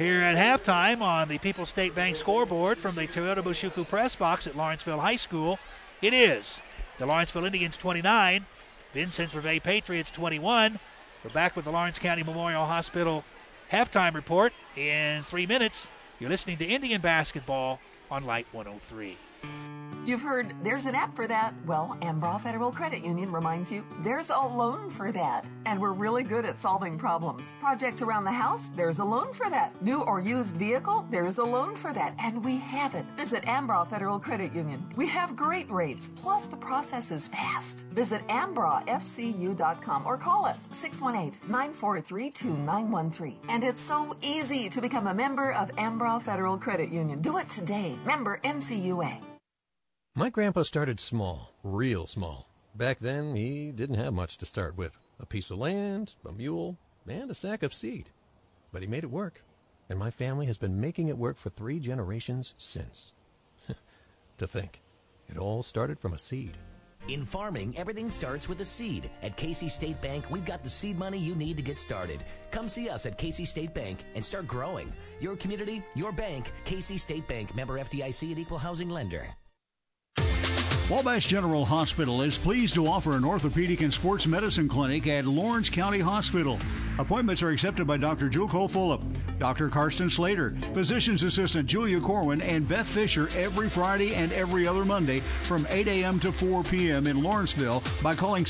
Here at halftime on the People's State Bank scoreboard from the Toyota Bushuku press box at Lawrenceville High School, it is the Lawrenceville Indians 29, Vincennes Reveille Patriots 21. We're back with the Lawrence County Memorial Hospital halftime report in 3 minutes. You're listening to Indian basketball on Light 103. You've heard there's an app for that. Well, Ambraw Federal Credit Union reminds you there's a loan for that. And we're really good at solving problems. Projects around the house, there's a loan for that. New or used vehicle, there's a loan for that. And we have it. Visit Ambraw Federal Credit Union. We have great rates, plus the process is fast. Visit ambrawfcu.com or call us 618-943-2913. And it's so easy to become a member of Ambraw Federal Credit Union. Do it today. Member NCUA. My grandpa started small, real small. Back then, he didn't have much to start with. A piece of land, a mule, and a sack of seed. But he made it work. And my family has been making it work for 3 generations since. To think, it all started from a seed. In farming, everything starts with a seed. At Casey State Bank, we've got the seed money you need to get started. Come see us at Casey State Bank and start growing. Your community, your bank. Casey State Bank, member FDIC and equal housing lender. Wabash General Hospital is pleased to offer an orthopedic and sports medicine clinic at Lawrence County Hospital. Appointments are accepted by Dr. Jewel Cole Fulop, Dr. Karsten Slater, Physician's Assistant Julia Corwin, and Beth Fisher every Friday and every other Monday from 8 a.m. to 4 p.m. in Lawrenceville by calling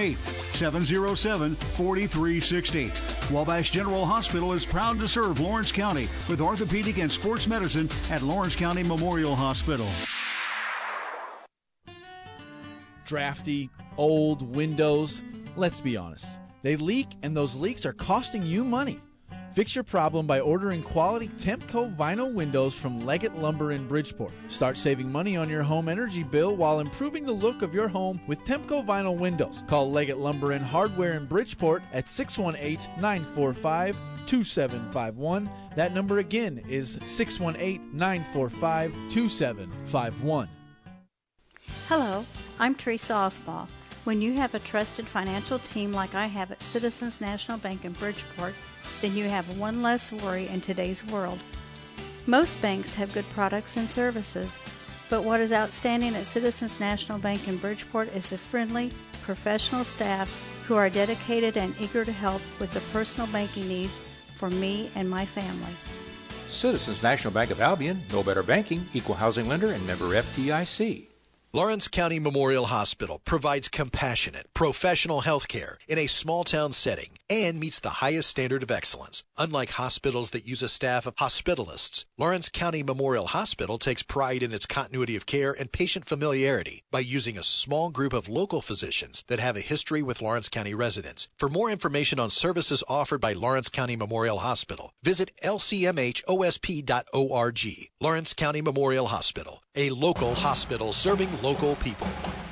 618-707-4360. Wabash General Hospital is proud to serve Lawrence County with orthopedic and sports medicine at Lawrence County Memorial Hospital. Drafty, old windows. Let's be honest. They leak, and those leaks are costing you money. Fix your problem by ordering quality Tempco vinyl windows from Leggett Lumber in Bridgeport. Start saving money on your home energy bill while improving the look of your home with Tempco vinyl windows. Call Leggett Lumber and Hardware in Bridgeport at 618-945-2751. That number again is 618-945-2751. Hello, I'm Teresa Osball. When you have a trusted financial team like I have at Citizens National Bank in Bridgeport, then you have one less worry in today's world. Most banks have good products and services, but what is outstanding at Citizens National Bank in Bridgeport is the friendly, professional staff who are dedicated and eager to help with the personal banking needs for me and my family. Citizens National Bank of Albion, no better banking, equal housing lender, and member FDIC. Lawrence County Memorial Hospital provides compassionate, professional health care in a small-town setting and meets the highest standard of excellence. Unlike hospitals that use a staff of hospitalists, Lawrence County Memorial Hospital takes pride in its continuity of care and patient familiarity by using a small group of local physicians that have a history with Lawrence County residents. For more information on services offered by Lawrence County Memorial Hospital, visit lcmhosp.org. Lawrence County Memorial Hospital, a local hospital serving local people.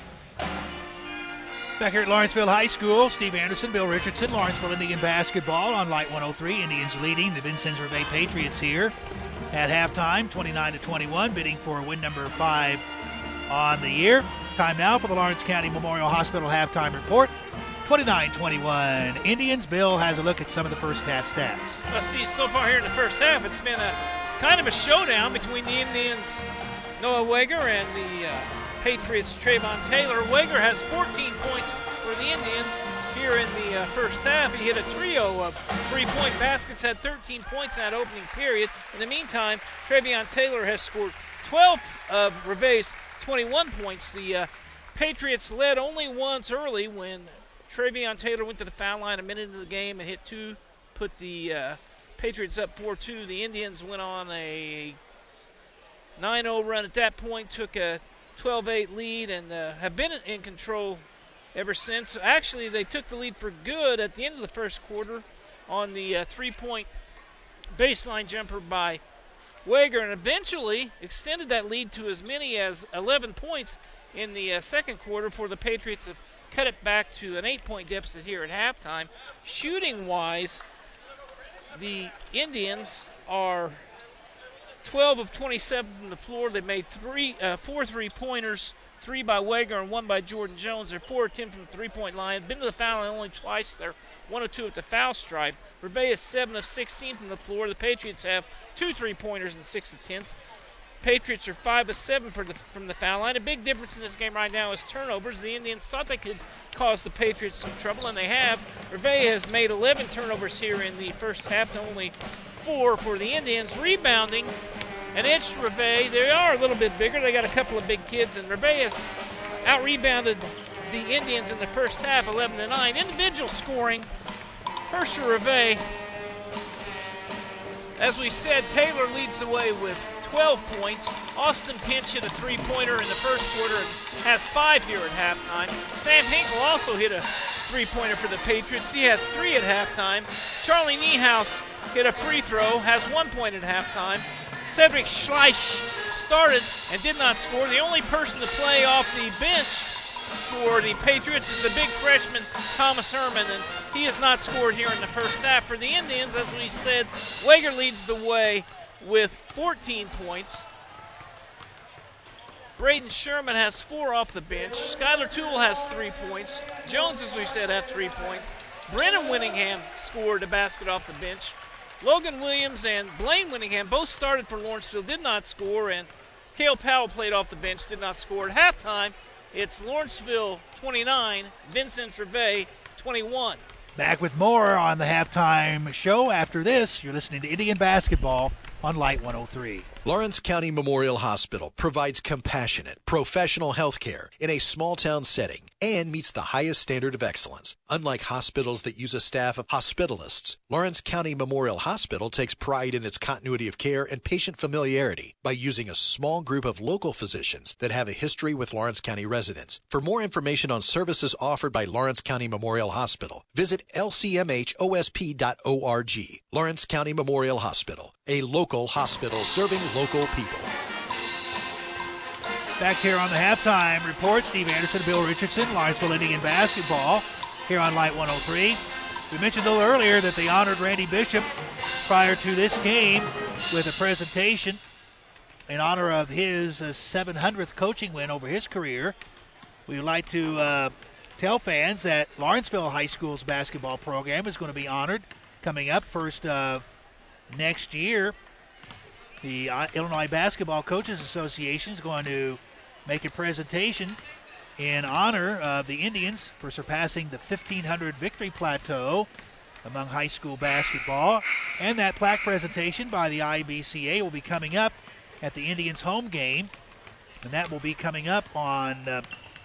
Back here at Lawrenceville High School, Steve Anderson, Bill Richardson, Lawrenceville Indian basketball on Light 103. Indians leading the Vincennes Reveille Patriots here at halftime, 29-21, bidding for win number 5 on the year. Time now for the Lawrence County Memorial Hospital halftime report. 29-21 Indians. Bill has a look at some of the first half stats. Well, see, so far here in the first half, it's been a kind of a showdown between the Indians' Noah Wager and the Patriots' Trayvon Taylor. Wager has 14 points for the Indians here in the first half. He hit a trio of three-point baskets, had 13 points in that opening period. In the meantime, Trayvon Taylor has scored 12 of Reveille's 21 points. The Patriots led only once early when Trayvon Taylor went to the foul line a minute into the game and hit two, put the Patriots up 4-2. The Indians went on a 9-0 run at that point, took a 12-8 lead, and have been in control ever since. Actually, they took the lead for good at the end of the first quarter on the three-point baseline jumper by Wager, and eventually extended that lead to as many as 11 points in the second quarter for the Patriots have cut it back to an 8-point deficit here at halftime. Shooting-wise, the Indians are 12 of 27 from the floor. They made 4 3-pointers 3 by Wager and 1 by Jordan Jones. They're 4 of 10 from the three-point line. Been to the foul line only twice. They're 1 of 2 at the foul stripe. Reveille is 7 of 16 from the floor. The Patriots have 2 3-pointers and 6 attempts. Patriots are 5 of 7 from the foul line. A big difference in this game right now is turnovers. The Indians thought they could cause the Patriots some trouble, and they have. Reveille has made 11 turnovers here in the first half to only 4 for the Indians. Rebounding, an edge to Reveille. They are a little bit bigger. They got a couple of big kids, and Reveille has out-rebounded the Indians in the first half, 11-9. Individual scoring, first for Reveille. As we said, Taylor leads the way with 12 points. Austin Pinch hit a three-pointer in the first quarter and has 5 here at halftime. Sam Hinkle also hit a three-pointer for the Patriots. He has 3 at halftime. Charlie Niehaus hit a free throw, has 1 point at halftime. Cedric Schleich started and did not score. The only person to play off the bench for the Patriots is the big freshman Thomas Herman, and he has not scored here in the first half. For the Indians, as we said, Wager leads the way with 14 points. Braden Sherman has 4 off the bench. Skylar Toole has 3 points. Jones, as we said, has 3 points. Brennan Winningham scored a basket off the bench. Logan Williams and Blaine Winningham both started for Lawrenceville, did not score, and Cale Powell played off the bench, did not score. At halftime, it's Lawrenceville 29, Vincent Reveille 21. Back with more on the halftime show after this. You're listening to Indian Basketball on Light 103. Lawrence County Memorial Hospital provides compassionate, professional health care in a small-town setting and meets the highest standard of excellence. Unlike hospitals that use a staff of hospitalists, Lawrence County Memorial Hospital takes pride in its continuity of care and patient familiarity by using a small group of local physicians that have a history with Lawrence County residents. For more information on services offered by Lawrence County Memorial Hospital, visit lcmhosp.org. Lawrence County Memorial Hospital, a local hospital serving local people. Back here on the halftime report, Steve Anderson, Bill Richardson, Lawrenceville Indian Basketball here on Light 103. We mentioned a little earlier that they honored Randy Bishop prior to this game with a presentation in honor of his 700th coaching win over his career. We would like to tell fans that Lawrenceville High School's basketball program is going to be honored coming up first of next year. The Illinois Basketball Coaches Association is going to make a presentation in honor of the Indians for surpassing the 1,500 victory plateau among high school basketball. And that plaque presentation by the IBCA will be coming up at the Indians' home game. And that will be coming up on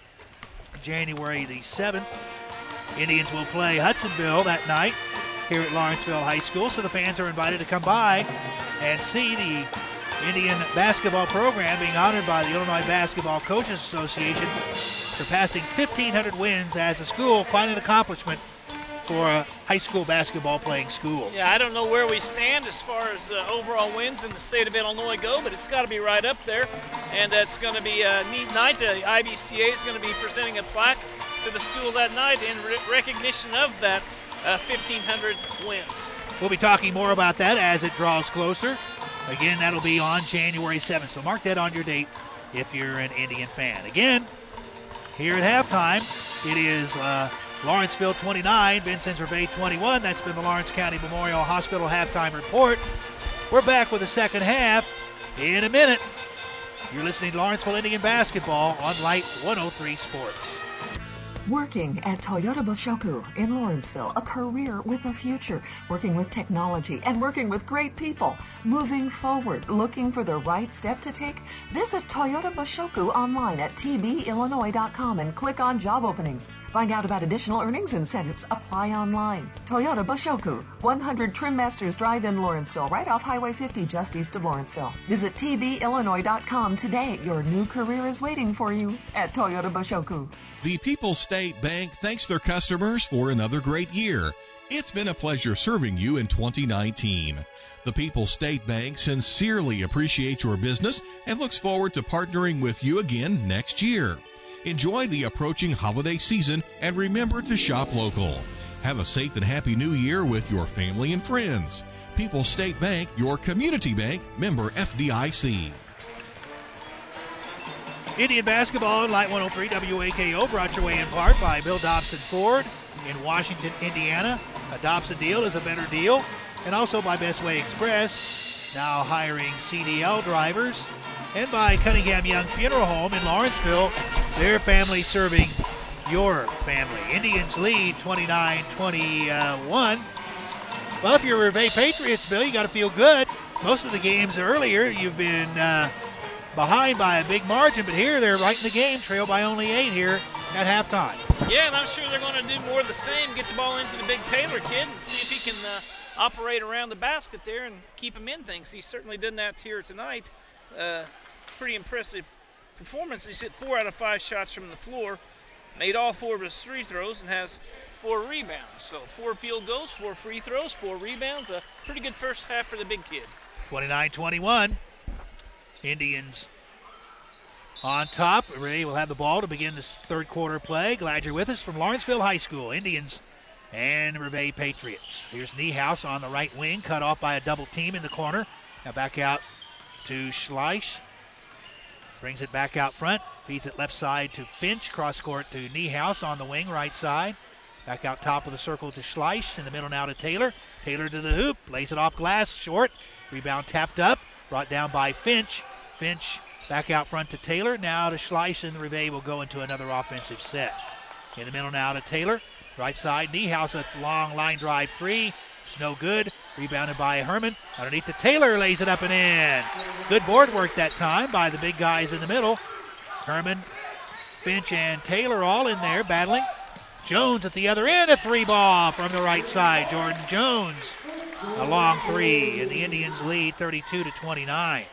January the 7th. Indians will play Hudsonville that night here at Lawrenceville High School, so the fans are invited to come by and see the Indian basketball program being honored by the Illinois Basketball Coaches Association, surpassing 1,500 wins as a school. Quite an accomplishment for a high school basketball playing school. Yeah, I don't know where we stand as far as overall wins in the state of Illinois go, but it's got to be right up there, and it's going to be a neat night. The IBCA is going to be presenting a plaque to the school that night in recognition of that 1,500 wins. We'll be talking more about that as it draws closer. Again, that'll be on January 7th, so mark that on your date if you're an Indian fan. Again, here at halftime, it is Lawrenceville 29, Vincent Reveille 21. That's been the Lawrence County Memorial Hospital halftime report. We're back with the second half in a minute. You're listening to Lawrenceville Indian Basketball on Light 103 Sports. Working at Toyota Boshoku in Lawrenceville, a career with a future, working with technology and working with great people, moving forward, looking for the right step to take. Visit Toyota Boshoku online at tbillinois.com and click on job openings. Find out about additional earnings incentives. Apply online. Toyota Boshoku, 100 Trim Masters Drive in Lawrenceville, right off Highway 50 just east of Lawrenceville. Visit tbillinois.com today. Your new career is waiting for you at Toyota Boshoku. The People's State Bank thanks their customers for another great year. It's been a pleasure serving you in 2019. The People's State Bank sincerely appreciates your business and looks forward to partnering with you again next year. Enjoy the approaching holiday season and remember to shop local. Have a safe and happy new year with your family and friends. People's State Bank, your community bank, member FDIC. Indian basketball in Light 103 WAKO brought your way in part by Bill Dobson Ford in Washington, Indiana. A Dobson deal is a better deal. And also by Best Way Express, now hiring CDL drivers. And by Cunningham Young Funeral Home in Lawrenceville, their family serving your family. Indians lead 29-21. Well, if you're Reveille Patriots, Bill, you got to feel good. Most of the games earlier, you've been behind by a big margin, but here they're right in the game, trail by only 8 here at halftime. Yeah, and I'm sure they're going to do more of the same, get the ball into the big Taylor kid and see if he can operate around the basket there and keep him in things. He's certainly done that here tonight. Pretty impressive performance. He's hit 4 out of 5 shots from the floor, made all 4 of his free throws, and has 4 rebounds. So 4 field goals, 4 free throws, 4 rebounds. A pretty good first half for the big kid. 29-21. Indians on top. Ray will have the ball to begin this third quarter play. Glad you're with us from Lawrenceville High School. Indians and Reveille Patriots. Here's Niehaus on the right wing, cut off by a double team in the corner. Now back out to Schleich. Brings it back out front. Feeds it left side to Finch. Cross court to Niehaus on the wing, right side. Back out top of the circle to Schleich. In the middle now to Taylor. Taylor to the hoop. Lays it off glass. Short. Rebound tapped up. Brought down by Finch. Finch back out front to Taylor. Now to Schleich, and Reveille will go into another offensive set. In the middle now to Taylor. Right side. Niehaus a long line drive 3. It's no good. Rebounded by Herman. Underneath to Taylor. Lays it up and in. Good board work that time by the big guys in the middle. Herman, Finch, and Taylor all in there battling. Jones at the other end. A 3-ball from the right side. Jordan Jones. A long 3. And the Indians lead 32-29.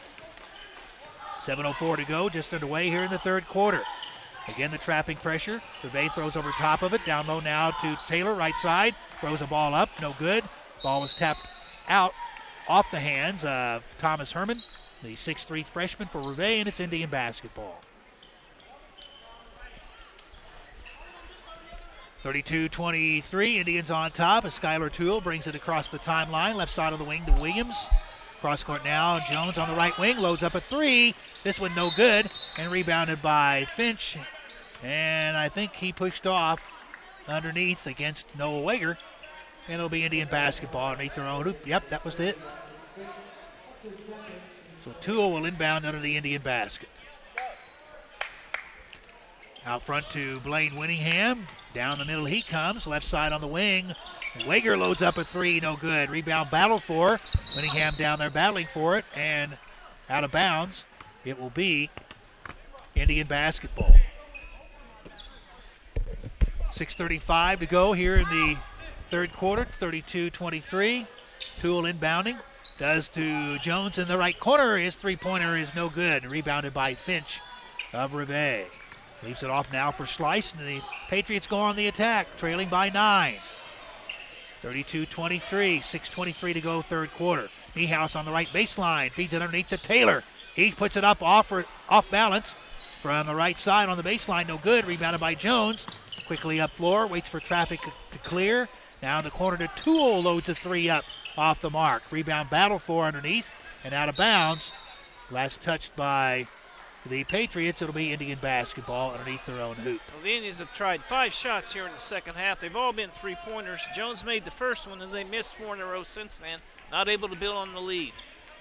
7:04 to go. Just underway here in the third quarter. Again, the trapping pressure. Reveille throws over top of it. Down low now to Taylor, right side. Throws a ball up. No good. Ball was tapped out off the hands of Thomas Herman, the 6'3" freshman for Reveille, and it's Indian basketball. 32-23, Indians on top as Skylar Toole brings it across the timeline. Left side of the wing to Williams. Cross court now. Jones on the right wing loads up a 3. This one no good, and rebounded by Finch. And I think he pushed off underneath against Noah Wager. And it'll be Indian basketball underneath their own hoop. Yep, that was it. So Toole will inbound under the Indian basket. Out front to Blaine Winningham. Down the middle he comes. Left side on the wing. Wager loads up a 3. No good. Rebound battle for Winningham down there battling for it. And out of bounds. It will be Indian basketball. 6:35 to go here in the third quarter. 32-23. Toole inbounding. Does to Jones in the right corner. His three-pointer is no good. Rebounded by Finch of Reveille. Leaves it off now for Schleich, and the Patriots go on the attack, trailing by 9. 32-23, 6:23 to go third quarter. Niehaus on the right baseline, feeds it underneath to Taylor. He puts it up off balance from the right side on the baseline, no good. Rebounded by Jones. Quickly up floor, waits for traffic to clear. Now in the corner to Toole, loads a 3 up off the mark. Rebound battle for underneath and out of bounds. Last touched by the Patriots. It'll be Indian basketball underneath their own hoop. Well, the Indians have tried 5 shots here in the second half. They've all been three-pointers. Jones made the first one, and they missed 4 in a row since then. Not able to build on the lead.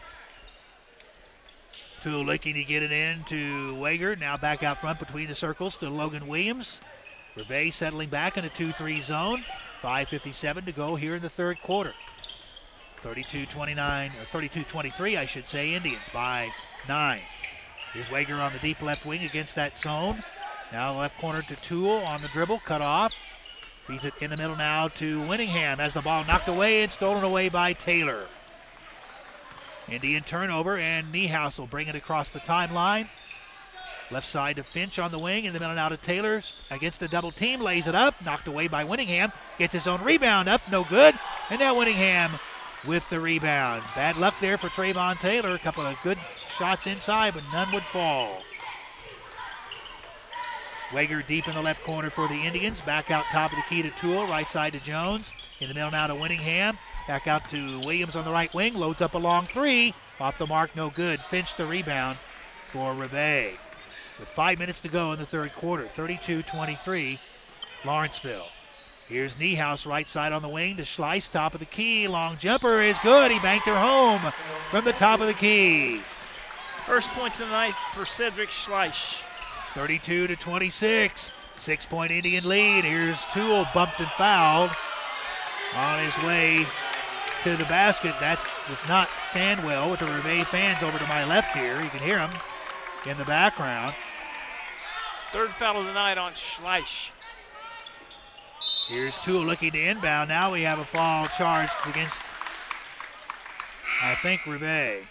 Toole looking to get it in to Wager. Now back out front between the circles to Logan Williams. Reveille settling back in a 2-3 zone. 5:57 to go here in the third quarter. 32-23, I should say. Indians by 9. Here's Wager on the deep left wing against that zone. Now left corner to Toole on the dribble, cut off. Feeds it in the middle now to Winningham as the ball knocked away and stolen away by Taylor. Indian turnover, and Niehaus will bring it across the timeline. Left side to Finch on the wing, in the middle now to Taylor against the double team, lays it up, knocked away by Winningham. Gets his own rebound up, no good. And now Winningham with the rebound. Bad luck there for Trayvon Taylor. A couple of good shots inside, but none would fall. Wager deep in the left corner for the Indians. Back out top of the key to Toole. Right side to Jones. In the middle now to Winningham. Back out to Williams on the right wing. Loads up a long 3. Off the mark, no good. Finch the rebound for Reveille. with 5 minutes to go in the third quarter. 32-23, Lawrenceville. Here's Niehaus right side on the wing to Schleiss, top of the key. Long jumper is good. He banked her home from the top of the key. First points of the night for Cedric Schleiss. 32-26. 6-point Indian lead. Here's Toole bumped and fouled on his way to the basket. That does not stand well with the Reveille fans over to my left here. You can hear them in the background. Third foul of the night on Schleiss. Here's Toole looking to inbound. Now we have a foul charged against, I think, Reveille.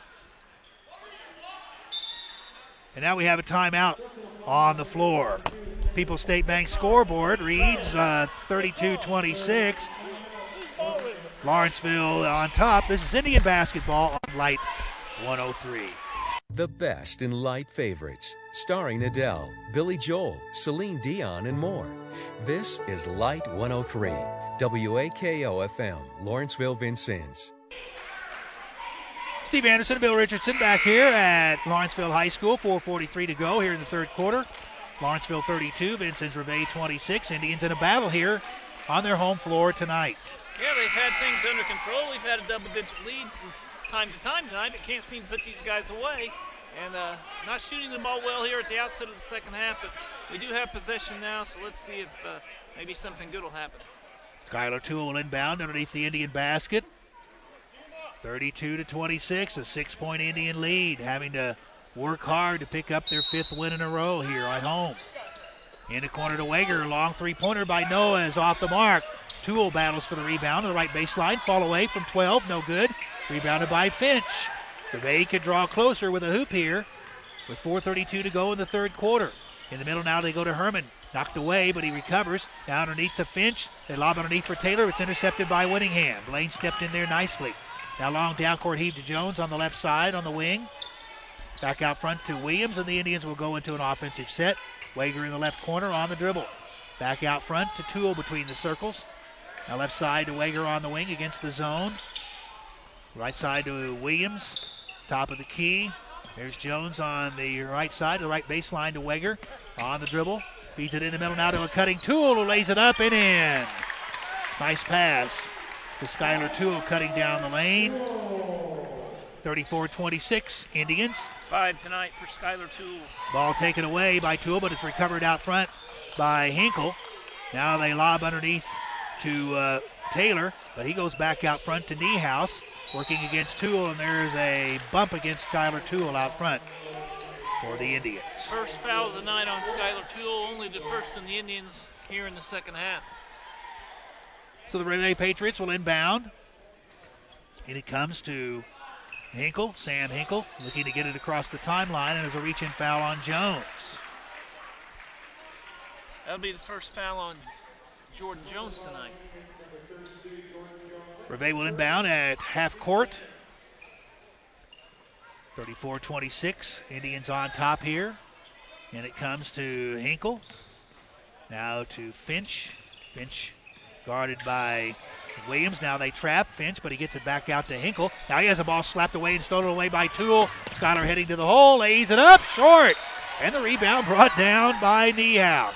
And now we have a timeout on the floor. People's State Bank scoreboard reads 32-26. Lawrenceville on top. This is Indian basketball on Light 103. The best in light favorites, starring Adele, Billy Joel, Celine Dion, and more. This is Light 103, WAKO FM, Lawrenceville, Vincennes. Steve Anderson and Bill Richardson back here at Lawrenceville High School. 4:43 to go here in the third quarter. Lawrenceville 32, Vincennes Reveille 26. Indians in a battle here on their home floor tonight. Yeah, they've had things under control. We've had a double-digit lead from time to time tonight, but can't seem to put these guys away. And not shooting the ball well here at the outset of the second half, but we do have possession now, so let's see if maybe something good will happen. Skylar Toole will inbound underneath the Indian basket. 32-26, a 6-point Indian lead, having to work hard to pick up their fifth win in a row here at home. In the corner to Wager, long three-pointer by Noah is off the mark. Toole battles for the rebound on the right baseline, fall away from 12, no good. Rebounded by Finch. Reveille could draw closer with a hoop here with 4:32 to go in the third quarter. In the middle now they go to Herman. Knocked away, but he recovers. Down underneath to Finch. They lob underneath for Taylor. It's intercepted by Winningham. Blaine stepped in there nicely. Now long down court heave to Jones on the left side on the wing. Back out front to Williams, and the Indians will go into an offensive set. Wager in the left corner on the dribble. Back out front to Toole between the circles. Now left side to Wager on the wing against the zone. Right side to Williams. Top of the key. There's Jones on the right side, the right baseline to Wager. On the dribble. Feeds it in the middle now to a cutting Toole, who lays it up and in. Nice pass to Skylar Toole cutting down the lane. 34-26, Indians. 5 tonight for Skylar Toole. Ball taken away by Toole, but it's recovered out front by Hinkle. Now they lob underneath to Taylor, but he goes back out front to Niehaus, working against Toole, and there's a bump against Skylar Toole out front for the Indians. First foul of the night on Skylar Toole, only the first in the Indians here in the second half. So the Reveille Patriots will inbound. And it comes to Hinkle, Sam Hinkle, looking to get it across the timeline, and there's a reach-in foul on Jones. That'll be the first foul on Jordan Jones tonight. Reveille will inbound at half court. 34-26, Indians on top here. And it comes to Hinkle. Now to Finch. Finch guarded by Williams. Now they trap Finch, but he gets it back out to Hinkle. Now he has a ball slapped away and stolen away by Toole. Skylar heading to the hole, lays it up, short. And the rebound brought down by Niehaus.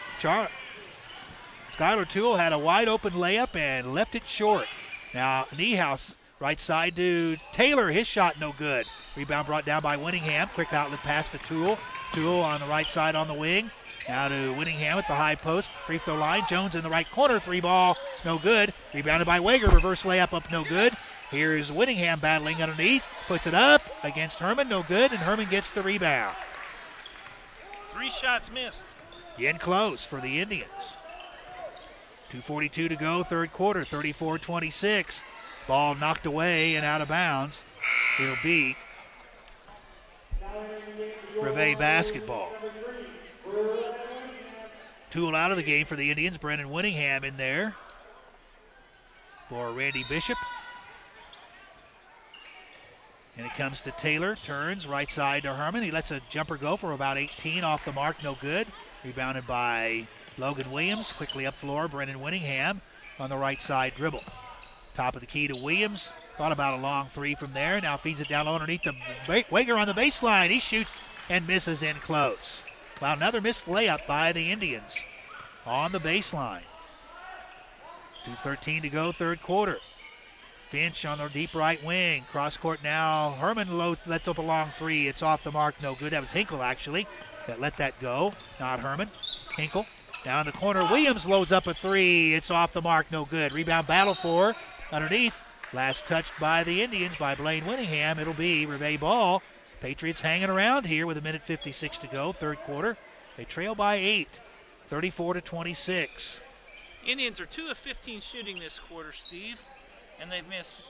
Skylar Toole had a wide open layup and left it short. Now Niehaus, right side to Taylor. His shot no good. Rebound brought down by Winningham. Quick outlet pass to Toole. Toole on the right side on the wing. Now to Winningham at the high post. Free throw line. Jones in the right corner. Three ball. No good. Rebounded by Wager. Reverse layup up. No good. Here's Winningham battling underneath. Puts it up against Herman. No good. And Herman gets the rebound. 3 shots missed. In close for the Indians. 2:42 to go. Third quarter. 34-26. Ball knocked away and out of bounds. It'll be Reveille basketball. Toole out of the game for the Indians. Brennan Winningham in there for Randy Bishop. And it comes to Taylor. Turns right side to Herman. He lets a jumper go for about 18 off the mark. No good. Rebounded by Logan Williams. Quickly up floor. Brennan Winningham on the right side dribble. Top of the key to Williams. Thought about a long three from there. Now feeds it down low underneath the Wager on the baseline. He shoots and misses in close. Well, another missed layup by the Indians on the baseline. 2:13 to go, third quarter. Finch on the deep right wing. Cross court now. Herman lets up a long three. It's off the mark, no good. That was Hinkle, actually, that let that go. Not Herman. Hinkle. Down the corner. Williams loads up a three. It's off the mark, no good. Rebound battle for underneath. Last touched by the Indians by Blaine Winningham. It'll be Reveille ball. Patriots hanging around here with 1:56 to go, third quarter. They trail by 8, 34-26. Indians are 2 of 15 shooting this quarter, Steve, and they've missed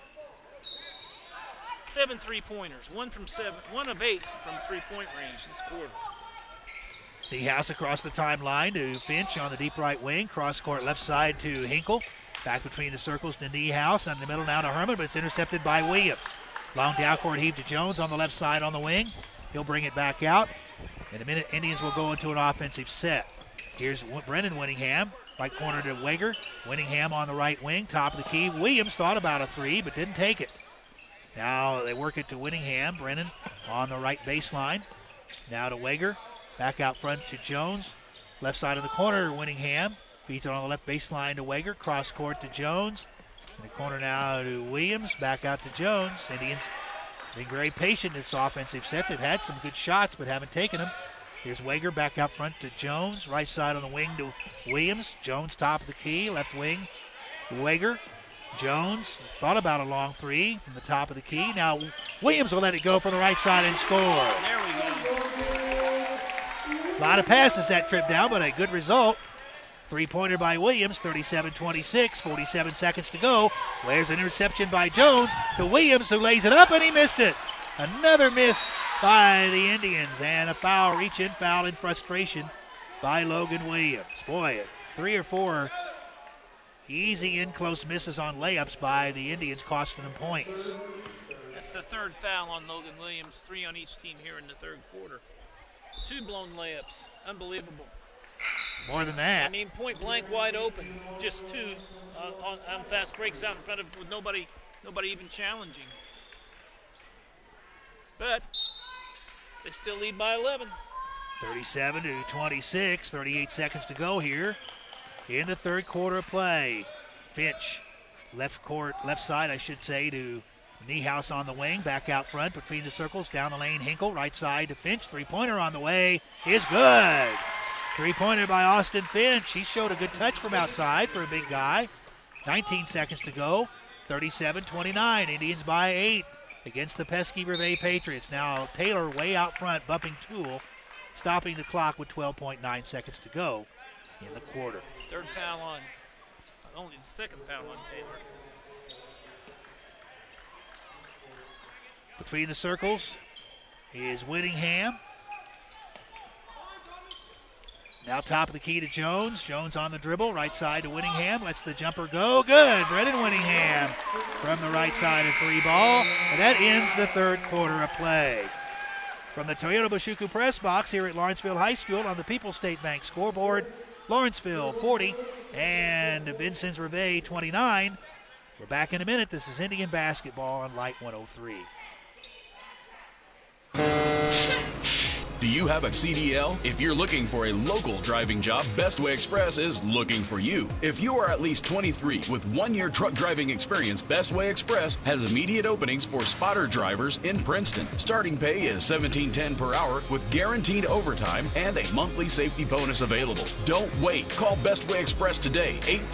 7 3-pointers, 1 of 8 from three-point range this quarter. Niehaus across the timeline to Finch on the deep right wing. Cross court left side to Hinkle. Back between the circles to Niehaus. In the middle now to Herman, but it's intercepted by Williams. Long down court heave to Jones on the left side on the wing. He'll bring it back out. In a minute, Indians will go into an offensive set. Here's Brennan Winningham. Right corner to Wager. Winningham on the right wing. Top of the key. Williams thought about a three, but didn't take it. Now they work it to Winningham. Brennan on the right baseline. Now to Wager. Back out front to Jones. Left side of the corner, Winningham. Feeds it on the left baseline to Wager. Cross court to Jones. In the corner now to Williams. Back out to Jones. Indians being very patient in this offensive set. They've had some good shots, but haven't taken them. Here's Wager back out front to Jones. Right side on the wing to Williams. Jones top of the key. Left wing to Wager. Jones thought about a long three from the top of the key. Now Williams will let it go from the right side and score. There we go. A lot of passes that trip down, but a good result. Three-pointer by Williams, 37-26, 47 seconds to go. There's an interception by Jones to Williams, who lays it up, and he missed it. Another miss by the Indians, and a foul, reach-in foul in frustration by Logan Williams. Boy, 3 or 4 easy in-close misses on layups by the Indians, costing them points. That's the third foul on Logan Williams, 3 on each team here in the third quarter. 2 blown layups. Unbelievable. More than that. I mean, point blank wide open. Just 2 on fast breaks out in front of with nobody even challenging. But they still lead by 11. 37-26, 38 seconds to go here in the third quarter of play. Finch, left side, I should say, to Niehaus on the wing, back out front between the circles, down the lane, Hinkle, right side to Finch. Three-pointer on the way is good. Three-pointer by Austin Finch. He showed a good touch from outside for a big guy. 19 seconds to go, 37-29. Indians by 8 against the pesky Reveille Patriots. Now Taylor way out front, bumping Toole, stopping the clock with 12.9 seconds to go in the quarter. Third foul on, only the second foul on Taylor. Between the circles is Winningham. Now top of the key to Jones. Jones on the dribble, right side to Winningham. Lets the jumper go. Good. Brennan Winningham from the right side of 3 ball. And that ends the third quarter of play. From the Toyota Bashuku press box here at Lawrenceville High School on the People's State Bank scoreboard, Lawrenceville 40 and Vincennes Reveille 29. We're back in a minute. This is Indian basketball on Light 103. Do you have a CDL? If you're looking for a local driving job, Bestway Express is looking for you. If you are at least 23 with 1-year truck driving experience, Bestway Express has immediate openings for spotter drivers in Princeton. Starting pay is $17.10 per hour with guaranteed overtime and a monthly safety bonus available. Don't wait. Call Bestway Express today,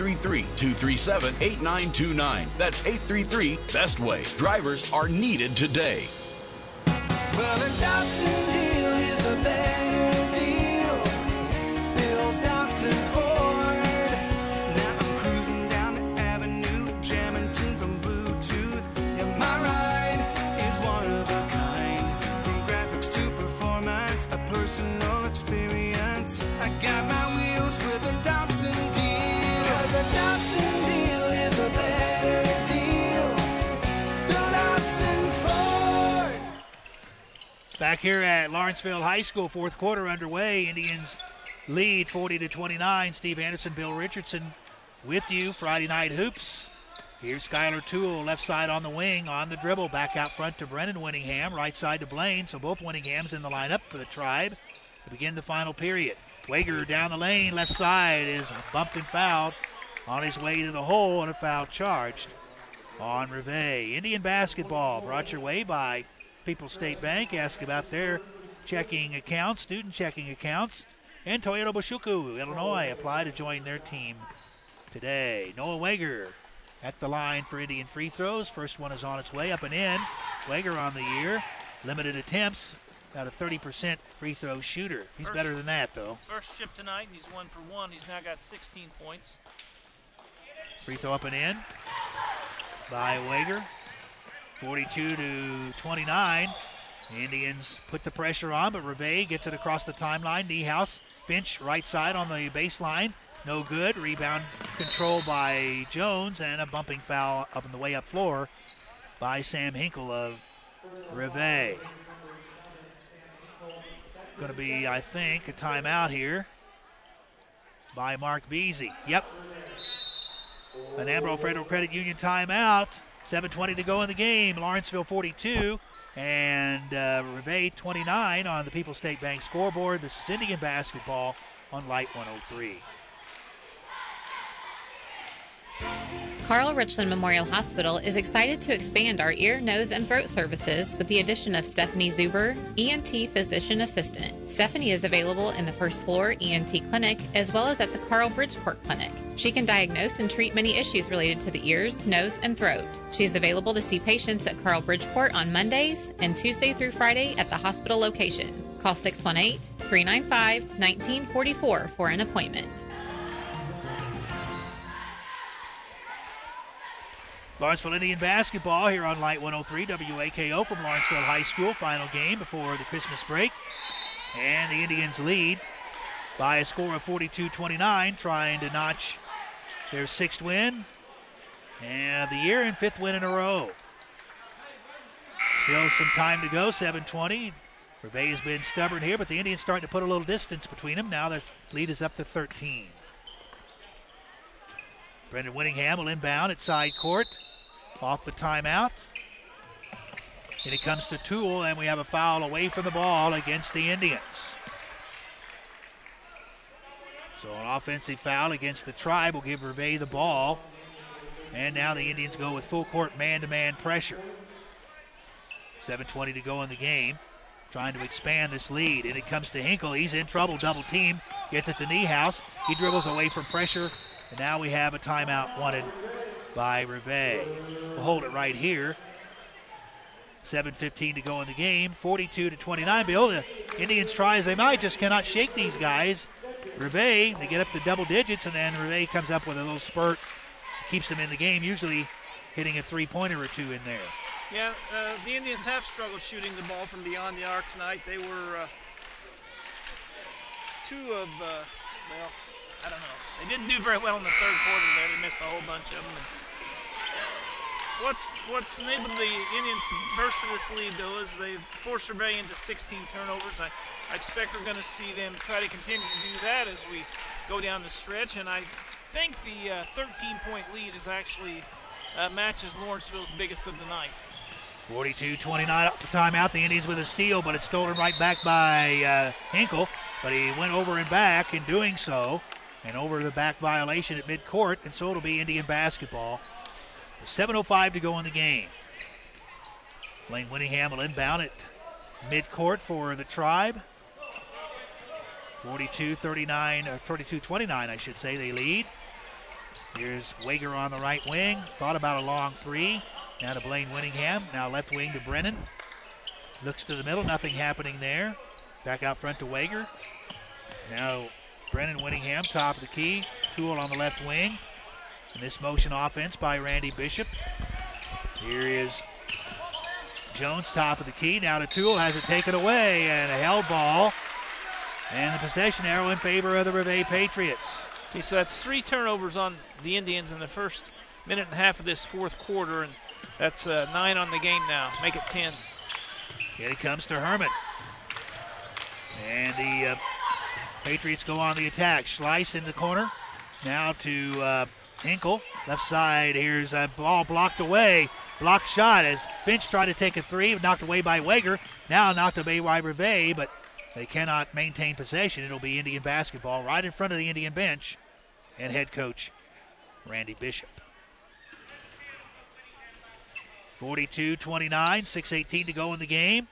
833-237-8929. That's 833-BESTWAY. Drivers are needed today. Well, the Dobson deal is a better deal. Bill Dobson Ford. Now I'm cruising down the avenue, jamming tunes on Bluetooth. Yeah, my ride is one of a kind. From graphics to performance, a personal experience. I got my wheels with a Dobson deal. 'Cause a Dobson deal is a better deal. Bill Dobson Ford. Back here at Lawrenceville High School, fourth quarter underway. Indians lead 40-29. Steve Anderson, Bill Richardson with you. Friday Night Hoops Here's Skylar Toole, left side on the wing, on the dribble, back out front to Brennan Winningham, right side to Blaine. So both Winninghams in the lineup for the Tribe to begin the final period. Wager down the lane, left side is bumped and fouled on his way to the hole, and a foul charged on Rivet. Indian basketball brought your way by People's State Bank. Ask about their checking accounts, student checking accounts. And Toyota Bashuku, Illinois, apply to join their team today. Noah Wager at the line for Indian free throws. First one is on its way, up and in. Wager on the year. Limited attempts. About a 30% free throw shooter. He's better than that, though. First chip tonight, and he's 1 for 1. He's now got 16 points. Free throw up and in by Wager. 42-29. The Indians put the pressure on, but Rivet gets it across the timeline. Niehaus, Finch, right side on the baseline. No good. Rebound controlled by Jones, and a bumping foul up in the way up floor by Sam Hinkle of Rivet. Going to be, I think, a timeout here by Mark Beasy. Yep. An Ambro Federal Credit Union timeout. 7:20 to go in the game. Lawrenceville 42 and Rivet 29 on the People's State Bank scoreboard. This is Indian basketball on Light 103. Carl Richland Memorial Hospital is excited to expand our ear, nose, and throat services with the addition of Stephanie Zuber, ENT Physician Assistant. Stephanie is available in the first floor ENT clinic as well as at the Carl Bridgeport Clinic. She can diagnose and treat many issues related to the ears, nose, and throat. She's available to see patients at Carl Bridgeport on Mondays and Tuesday through Friday at the hospital location. Call 618-395-1944 for an appointment. Lawrenceville Indian basketball here on Light 103 WAKO from Lawrenceville High School. Final game before the Christmas break. And the Indians lead by a score of 42-29, trying to notch their 6th win and the year and 5th win in a row. Still some time to go, 7:20. Rivet has been stubborn here, but the Indians starting to put a little distance between them. Now their lead is up to 13. Brendan Winningham will inbound at side court. Off the timeout. And it comes to Toole, and we have a foul away from the ball against the Indians. So an offensive foul against the Tribe will give Rivet the ball. And now the Indians go with full court man-to-man pressure. 7:20 to go in the game. Trying to expand this lead. And it comes to Hinkle. He's in trouble, double team. Gets it to Niehaus. He dribbles away from pressure. And now we have a timeout wanted by Rivet. We'll hold it right here. 7:15 to go in the game. 42-29. Bill, the Indians try as they might, just cannot shake these guys. Rivet, they get up to double digits, and then Rivet comes up with a little spurt. Keeps them in the game, usually hitting a three-pointer or two in there. Yeah, the Indians have struggled shooting the ball from beyond the arc tonight. They were I don't know. They didn't do very well in the third quarter there. They missed a whole bunch of them. What's enabled the Indians to burst to this lead, though, is they've forced Rivet into 16 turnovers. I expect we're going to see them try to continue to do that as we go down the stretch. And I think the 13-point lead is actually matches Lawrenceville's biggest of the night. 42-29 up the timeout. The Indians with a steal, but it's stolen right back by Hinkle. But he went over and back in doing so. And over the back violation at midcourt, and so it'll be Indian basketball. 7:05 to go in the game. Blaine Winningham will inbound at midcourt for the Tribe. 42-29, I should say, they lead. Here's Wager on the right wing. Thought about a long three. Now to Blaine Winningham. Now left wing to Brennan. Looks to the middle, nothing happening there. Back out front to Wager. Now Brennan Winningham, top of the key. Toole on the left wing. And this motion offense by Randy Bishop. Here is Jones, top of the key. Now to Toole, has it taken away. And a held ball. And the possession arrow in favor of the Rivet Patriots. Okay, so that's 3 turnovers on the Indians in the first minute and a half of this fourth quarter. And that's 9 on the game now. Make it 10. Here it comes to Herman. And the Patriots go on the attack. Schleiss in the corner. Now to Hinkle, left side. Here's a ball blocked away. Blocked shot as Finch tried to take a three, knocked away by Wager. Now knocked away by Reve, but they cannot maintain possession. It'll be Indian basketball right in front of the Indian bench and head coach Randy Bishop. 42-29, 6:18 to go in the game.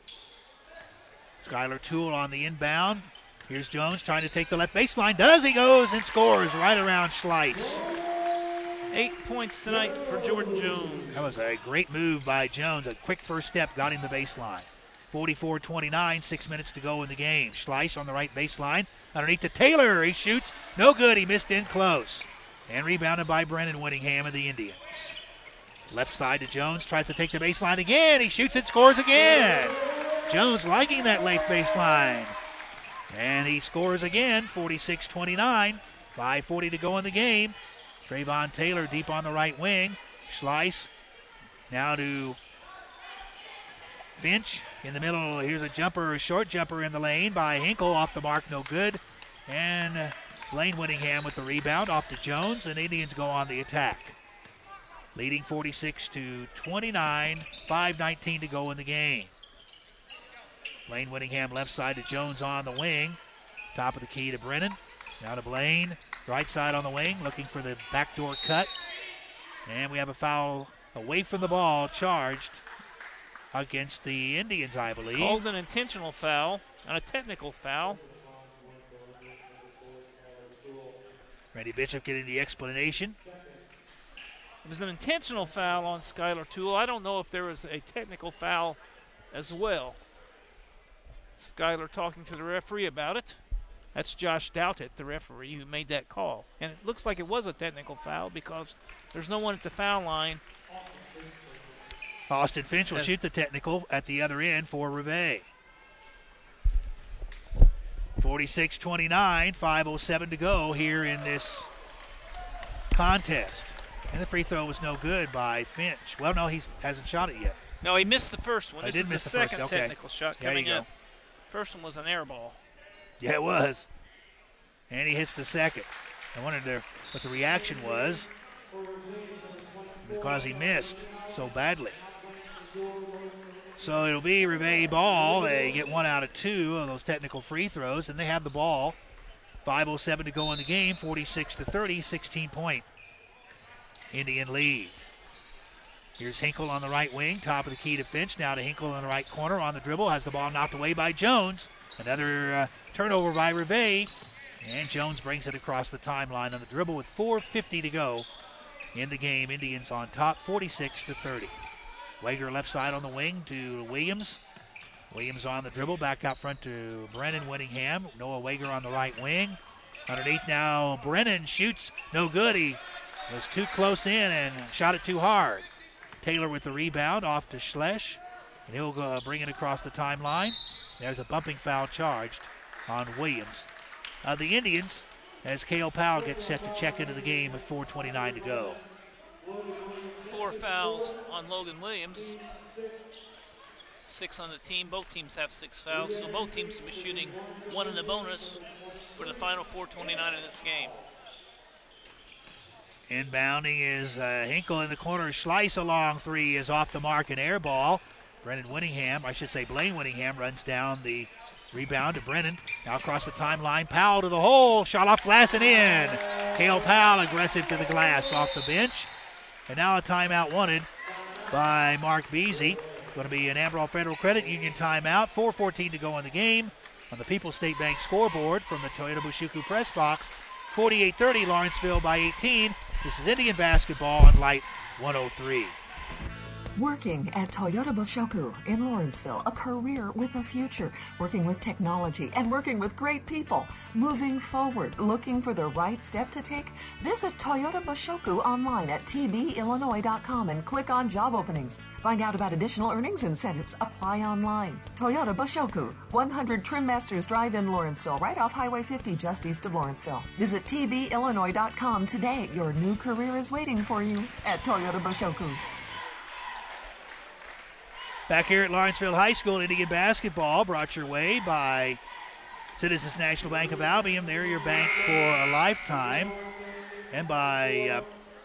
Skylar Toole on the inbound. Here's Jones trying to take the left baseline. Does he? Goes and scores right around Schleiss. 8 points tonight for Jordan Jones. That was a great move by Jones. A quick first step got him the baseline. 44-29, 6 minutes to go in the game. Schleiss on the right baseline. Underneath to Taylor. He shoots. No good. He missed in close. And rebounded by Brennan Winningham of the Indians. Left side to Jones. Tries to take the baseline again. He shoots and scores again. Jones liking that left baseline. And he scores again. 46-29. 5:40 to go in the game. Trayvon Taylor deep on the right wing. Schleiss now to Finch in the middle. Here's a short jumper in the lane by Hinkle. Off the mark, no good. And Blaine Winningham with the rebound off to Jones, and Indians go on the attack. Leading 46-29, 5:19 to go in the game. Blaine Winningham left side to Jones on the wing. Top of the key to Brennan. Now to Blaine. Right side on the wing, looking for the backdoor cut. And we have a foul away from the ball charged against the Indians, I believe. Called an intentional foul and a technical foul. Randy Bishop getting the explanation. It was an intentional foul on Skylar Toole. I don't know if there was a technical foul as well. Skylar talking to the referee about it. That's Josh Doughtet, the referee, who made that call. And it looks like it was a technical foul because there's no one at the foul line. Austin Finch will shoot the technical at the other end for Reve. 46-29, 5:07 to go here in this contest. And the free throw was no good by Finch. Well, no, he hasn't shot it yet. No, he missed the first one. This is the second Okay. technical shot coming up. First one was an air ball. Yeah, it was. And he hits the second. I wondered what the reaction was because he missed so badly. So it'll be Reve ball. They get 1 out of 2 of those technical free throws, and they have the ball. 5:07 to go in the game, 46-30, 16-point Indian lead. Here's Hinkle on the right wing, top of the key to Finch. Now to Hinkle in the right corner on the dribble. Has the ball knocked away by Jones. Another turnover by Reve. And Jones brings it across the timeline on the dribble with 4:50 to go in the game. Indians on top, 46-30. Wager left side on the wing to Williams. Williams on the dribble, back out front to Brennan Winningham. Noah Wager on the right wing. Underneath now, Brennan shoots, no good. He was too close in and shot it too hard. Taylor with the rebound off to Schlesch, and he'll go bring it across the timeline. There's a bumping foul charged on Williams. The Indians, as Cale Powell gets set to check into the game with 4:29 to go. 4 fouls on Logan Williams. 6 on the team. Both teams have 6 fouls, so both teams will be shooting 1 in the bonus for the final 4:29 in this game. Inbounding is Hinkle in the corner. Schleiss a long three is off the mark, an air ball. Blaine Winningham runs down the rebound to Brennan. Now across the timeline, Powell to the hole, shot off glass and in. Cale Powell aggressive to the glass off the bench. And now a timeout wanted by Mark Beasy. Going to be an Amarillo Federal Credit Union timeout. 4:14 to go in the game. On the People's State Bank scoreboard from the Toyota Bushuku press box, 48-30, Lawrenceville by 18. This is Indian basketball on Light 103. Working at Toyota Bushoku in Lawrenceville, a career with a future, working with technology and working with great people, moving forward, looking for the right step to take. Visit Toyota Bushoku online at tbillinois.com and click on job openings. Find out about additional earnings incentives. Apply online. Toyota Bushoku, 100 Trim Masters Drive in Lawrenceville, right off Highway 50 just east of Lawrenceville. Visit tbillinois.com today. Your new career is waiting for you at Toyota Bushoku. Back here at Lawrenceville High School, Indian basketball brought your way by Citizens National Bank of Albion. They're your bank for a lifetime. and by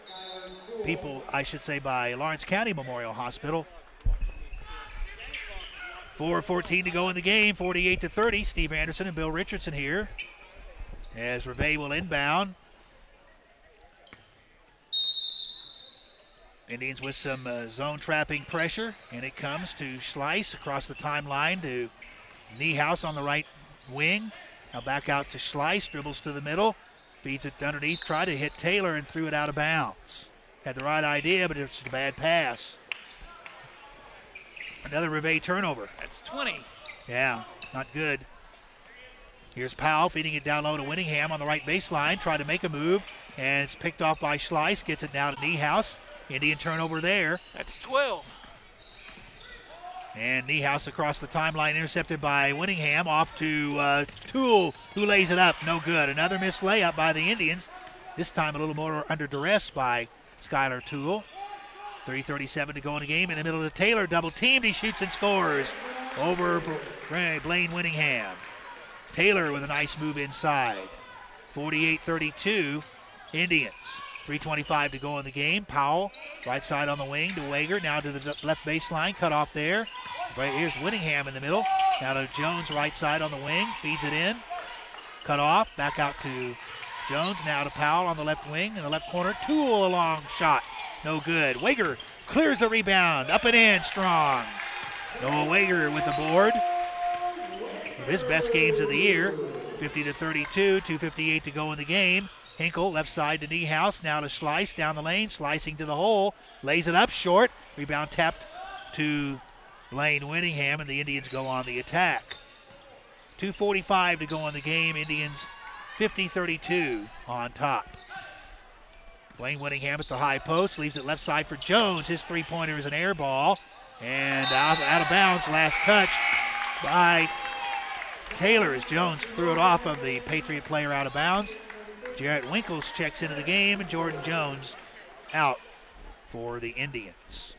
by Lawrence County Memorial Hospital. 4:14 to go in the game, 48-30. Steve Anderson and Bill Richardson here as Reve will inbound. Indians with some zone trapping pressure, and it comes to Schleiss across the timeline to Niehaus on the right wing. Now back out to Schleiss, dribbles to the middle, feeds it underneath, tried to hit Taylor and threw it out of bounds. Had the right idea, but it's a bad pass. Another Reve turnover. That's 20. Yeah, not good. Here's Powell feeding it down low to Winningham on the right baseline. Tried to make a move, and it's picked off by Schleiss. Gets it now to Niehaus. Indian turnover there. That's 12. And Niehaus across the timeline, intercepted by Winningham. Off to Toole, who lays it up. No good. Another missed layup by the Indians. This time a little more under duress by Skylar Toole. 3:37 to go in the game. In the middle of Taylor, double teamed. He shoots and scores over Blaine Winningham. Taylor with a nice move inside. 48-32, Indians. 3:25 to go in the game. Powell, right side on the wing to Wager. Now to the left baseline, cut off there. Right here's Winningham in the middle. Now to Jones, right side on the wing, feeds it in. Cut off, back out to Jones. Now to Powell on the left wing in the left corner. Toole, a long shot. No good. Wager clears the rebound. Up and in, strong. Noah Wager with the board. His best games of the year. 50-32, 2:58 to go in the game. Hinkle left side to Niehaus. Now to Schleiss down the lane, slicing to the hole. Lays it up short. Rebound tapped to Blaine Winningham, and the Indians go on the attack. 2:45 to go in the game. Indians 50-32 on top. Blaine Winningham at the high post, leaves it left side for Jones. His three-pointer is an air ball, and out of bounds. Last touch by Taylor as Jones threw it off of the Patriot player out of bounds. Jarrett Winkles checks into the game, and Jordan Jones out for the Indians.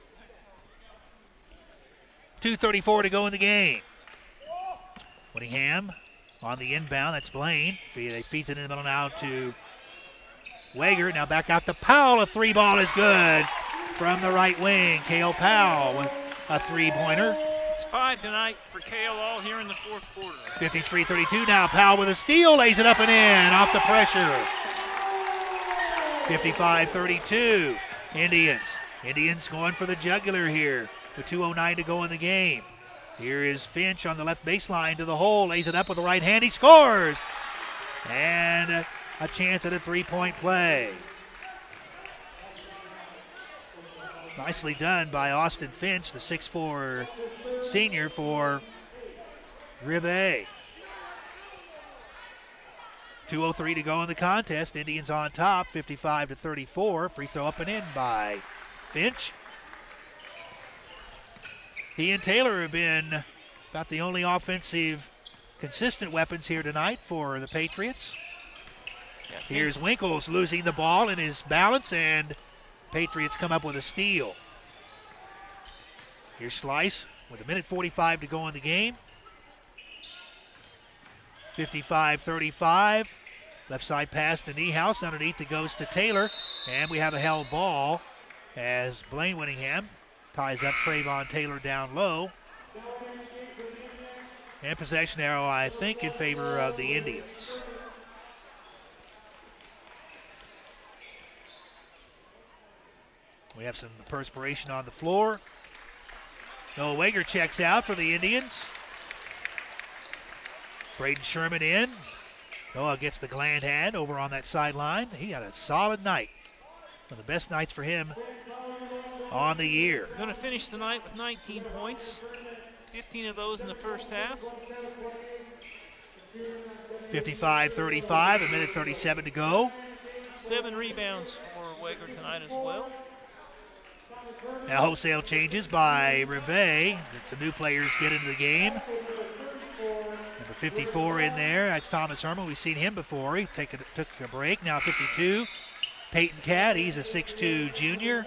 2:34 to go in the game. Winningham on the inbound. That's Blaine. They feeds it in the middle now to Wager. Now back out to Powell. A three ball is good from the right wing. Cale Powell with a three-pointer. It's 5 tonight for Cale, all here in the fourth quarter. 53-32 now. Powell with a steal. Lays it up and in off the pressure. 55-32. Indians going for the jugular here with 2:09 to go in the game. Here is Finch on the left baseline to the hole. Lays it up with the right hand. He scores. And a chance at a three-point play. Nicely done by Austin Finch, the 6'4" senior for Rive. 2:03 to go in the contest. Indians on top, 55-34. Free throw up and in by Finch. He and Taylor have been about the only offensive consistent weapons here tonight for the Patriots. Here's Winkles losing the ball in his balance, and Patriots come up with a steal. Here's Schleiss with 1:45 to go in the game. 55-35. Left side pass to Niehaus. Underneath it goes to Taylor. And we have a held ball as Blaine Winningham ties up Trayvon Taylor down low. And possession arrow, I think, in favor of the Indians. We have some perspiration on the floor. Noah Wager checks out for the Indians. Braden Sherman in. Noah gets the gland hand over on that sideline. He had a solid night. One of the best nights for him on the year. Going to finish the night with 19 points. 15 of those in the first half. 55-35, 1:37 to go. 7 rebounds for Wager tonight as well. Now wholesale changes by Rive. Get some new players get into the game. Number 54 in there. That's Thomas Herman. We've seen him before. He took a break. Now 52. Peyton Catt. He's a 6'2 junior.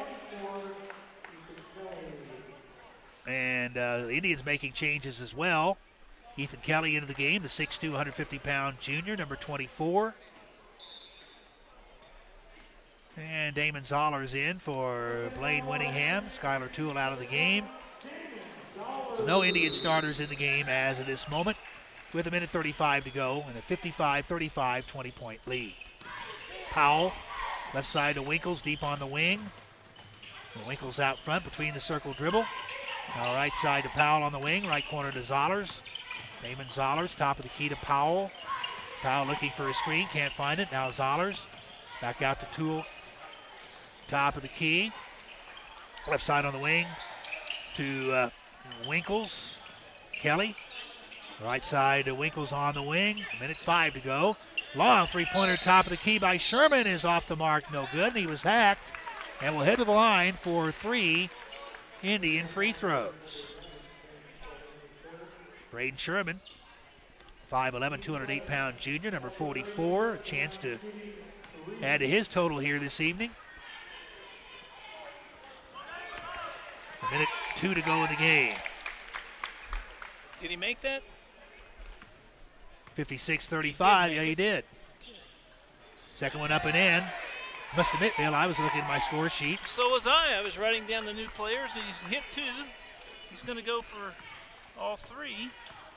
And the Indians making changes as well. Ethan Kelly into the game. The 6'2", 150-pound junior, number 24. And Damon Zollers in for Blaine Winningham. Skylar Toole out of the game. So no Indian starters in the game as of this moment, with 1:35 to go and a 55-35 20-point lead. Powell, left side to Winkles, deep on the wing. And Winkles out front between the circle dribble. Now right side to Powell on the wing, right corner to Zollers. Damon Zollers, top of the key to Powell. Powell looking for a screen, can't find it. Now Zollers, back out to Toole, top of the key. Left side on the wing to Winkles. Kelly, right side to Winkles on the wing. 1:05 to go. Long three-pointer top of the key by Sherman is off the mark, no good. And he was hacked and will head to the line for 3 Indian free throws. Braden Sherman, 5'11", 208-pound junior, number 44. A chance to add to his total here this evening. 1:02 to go in the game. Did he make that? 56-35, yeah, he did. Second one up and in. Must admit, Bill, I was looking at my score sheet. So was I. I was writing down the new players, and he's hit 2. He's going to go for all 3.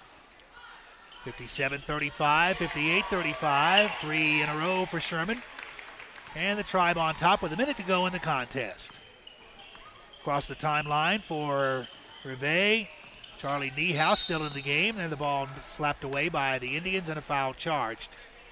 57-35, 58-35, 3 in a row for Sherman. And the Tribe on top with 1 minute to go in the contest. Across the timeline for Rivet. Charlie Niehaus still in the game, and the ball slapped away by the Indians and a foul charged.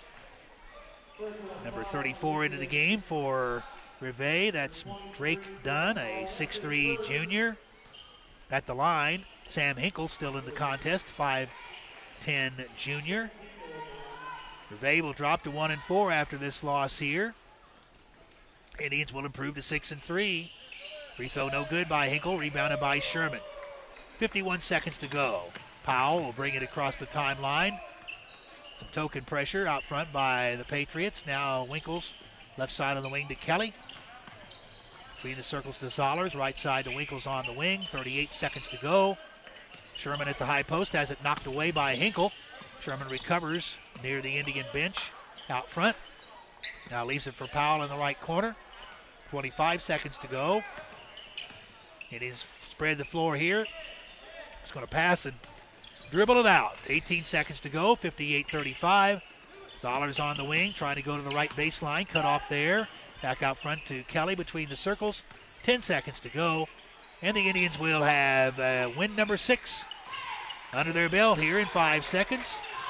Number 34 into the game for Rivet. That's Drake Dunn, a 6'3 junior. At the line, Sam Hinkle still in the contest, 5'10 junior. Rivet will drop to 1-4 after this loss here. Indians will improve to 6-3. Free throw no good by Hinkle, rebounded by Sherman. 51 seconds to go. Powell will bring it across the timeline. Some token pressure out front by the Patriots. Now Winkles, left side of the wing to Kelly. Between the circles to Zollers, right side to Winkles on the wing. 38 seconds to go. Sherman at the high post has it knocked away by Hinkle. Sherman recovers near the Indian bench out front. Now leaves it for Powell in the right corner. 25 seconds to go. Indians spread the floor here. He's going to pass and dribble it out. 18 seconds to go, 58-35. Zollers on the wing, trying to go to the right baseline. Cut off there. Back out front to Kelly between the circles. 10 seconds to go. And the Indians will have win number 6 under their belt here in 5 seconds.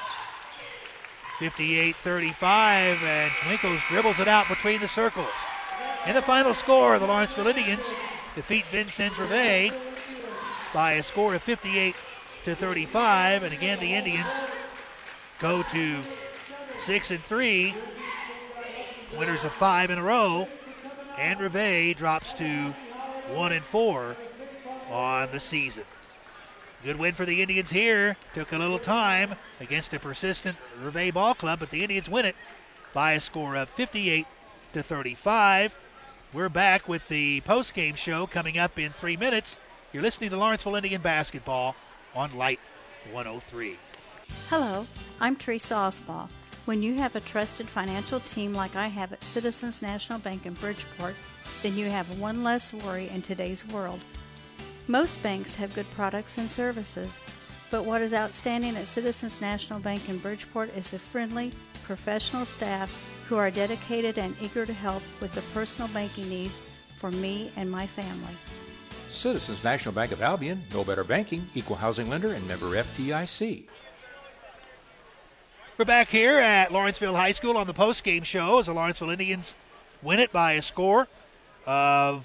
58-35, and Winkles dribbles it out between the circles. And the final score, the Lawrenceville Indians defeat Vincennes Rivet by a score of 58-35. And again, the Indians go to 6-3, winners of 5 in a row. And Rivet drops to 1-4 on the season. Good win for the Indians here. Took a little time against a persistent Rivet ball club, but the Indians win it by a score of 58-35. We're back with the post-game show coming up in 3 minutes. You're listening to Lawrenceville Indian Basketball on Light 103. Hello, I'm Teresa Osball. When you have a trusted financial team like I have at Citizens National Bank in Bridgeport, then you have one less worry in today's world. Most banks have good products and services, but what is outstanding at Citizens National Bank in Bridgeport is the friendly, professional staff who are dedicated and eager to help with the personal banking needs for me and my family. Citizens National Bank of Albion, no better banking, equal housing lender, and member FDIC. We're back here at Lawrenceville High School on the post-game show as the Lawrenceville Indians win it by a score of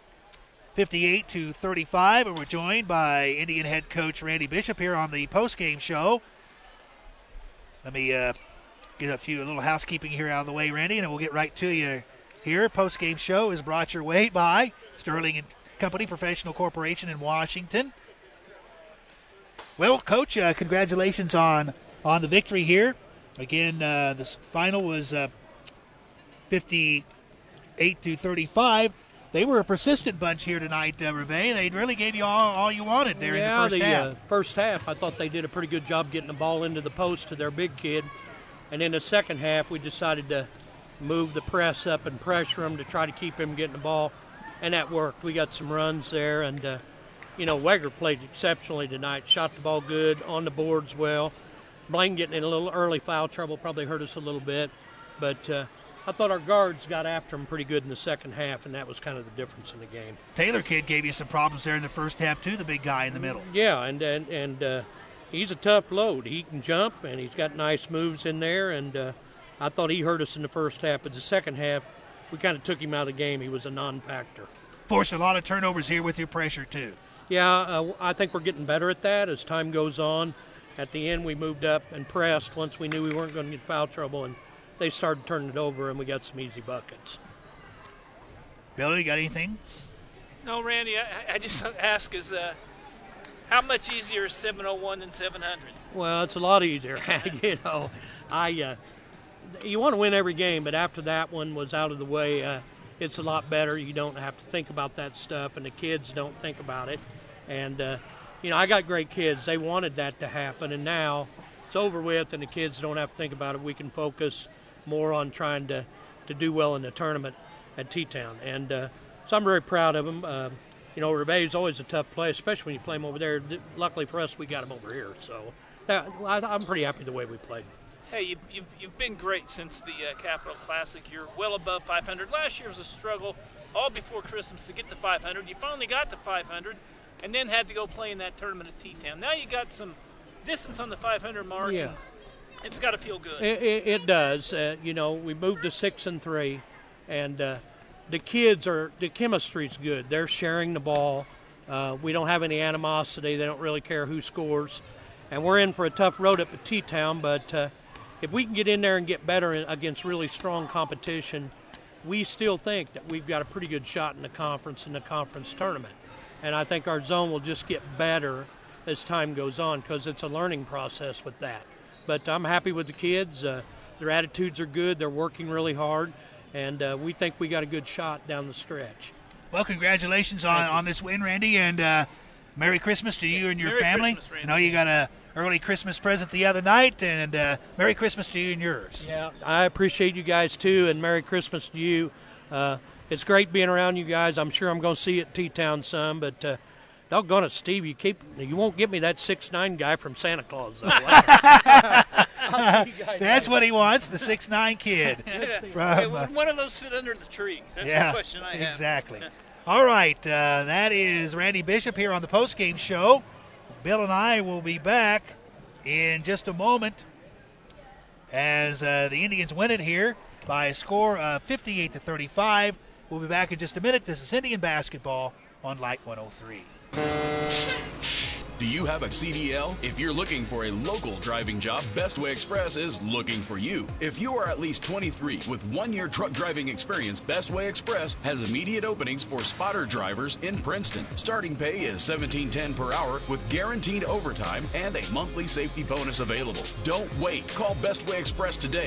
58-35, and we're joined by Indian head coach Randy Bishop here on the post-game show. Let me get a little housekeeping here out of the way, Randy, and we'll get right to you here. Post-game show is brought your way by Sterling and Company Professional Corporation in Washington. Well, Coach, congratulations on the victory here. Again, this final was 58-35. They were a persistent bunch here tonight, Rivet. They really gave you all you wanted there in the first half. First half, I thought they did a pretty good job getting the ball into the post to their big kid. And in the second half, we decided to move the press up and pressure him to try to keep him getting the ball, and that worked. We got some runs there, and, Weger played exceptionally tonight, shot the ball good, on the boards well. Blaine getting in a little early foul trouble probably hurt us a little bit, but I thought our guards got after him pretty good in the second half, and that was kind of the difference in the game. Taylor kid gave you some problems there in the first half, too, the big guy in the middle. Yeah, and he's a tough load. He can jump, and he's got nice moves in there, and I thought he hurt us in the first half, but the second half, we kind of took him out of the game. He was a non-factor. Forced a lot of turnovers here with your pressure, too. Yeah, I think we're getting better at that as time goes on. At the end, we moved up and pressed once we knew we weren't going to get foul trouble, and they started turning it over, and we got some easy buckets. Billy, you got anything? No, Randy, I just ask how much easier is 701 than 700? Well, it's a lot easier. You want to win every game, but after that one was out of the way, it's a lot better. You don't have to think about that stuff, and the kids don't think about it. And, I got great kids. They wanted that to happen, and now it's over with, and the kids don't have to think about it. We can focus more on trying to do well in the tournament at T-Town. And so I'm very proud of them. Rebay is always a tough play, especially when you play them over there. Luckily for us, we got them over here. So I'm pretty happy the way we played. Hey, you've been great since the Capital Classic. You're well above 500. Last year was a struggle all before Christmas to get to 500. You finally got to 500 and then had to go play in that tournament at T-Town. Now you got some distance on the 500 mark. Yeah. It's got to feel good. It does. We moved to 6-3, and the kids the chemistry's good. They're sharing the ball. We don't have any animosity. They don't really care who scores. And we're in for a tough road up at T-Town, but if we can get in there and get better against really strong competition, we still think that we've got a pretty good shot in the conference tournament. And I think our zone will just get better as time goes on because it's a learning process with that. But I'm happy with the kids. Their attitudes are good. They're working really hard. And we think we got a good shot down the stretch. Well, congratulations on this win, Randy, and Merry Christmas to you and your family. Christmas, I know you got an early Christmas present the other night, and Merry Christmas to you and yours. Yeah, I appreciate you guys, too, and Merry Christmas to you. It's great being around you guys. I'm sure I'm going to see you at T-Town some, but doggone it, Steve, you won't get me that 6'9" guy from Santa Claus, though. That's what he wants, the 6'9" kid. One of those fit under the tree. That's the question I have. Exactly. All right, that is Randy Bishop here on the postgame show. Bill and I will be back in just a moment as the Indians win it here by a score of 58-35. We'll be back in just a minute. This is Indian basketball on Light 103. Do you have a CDL? If you're looking for a local driving job, Bestway Express is looking for you. If you are at least 23 with 1-year truck driving experience, Bestway Express has immediate openings for spotter drivers in Princeton. Starting pay is $17.10 per hour with guaranteed overtime and a monthly safety bonus available. Don't wait. Call Bestway Express today,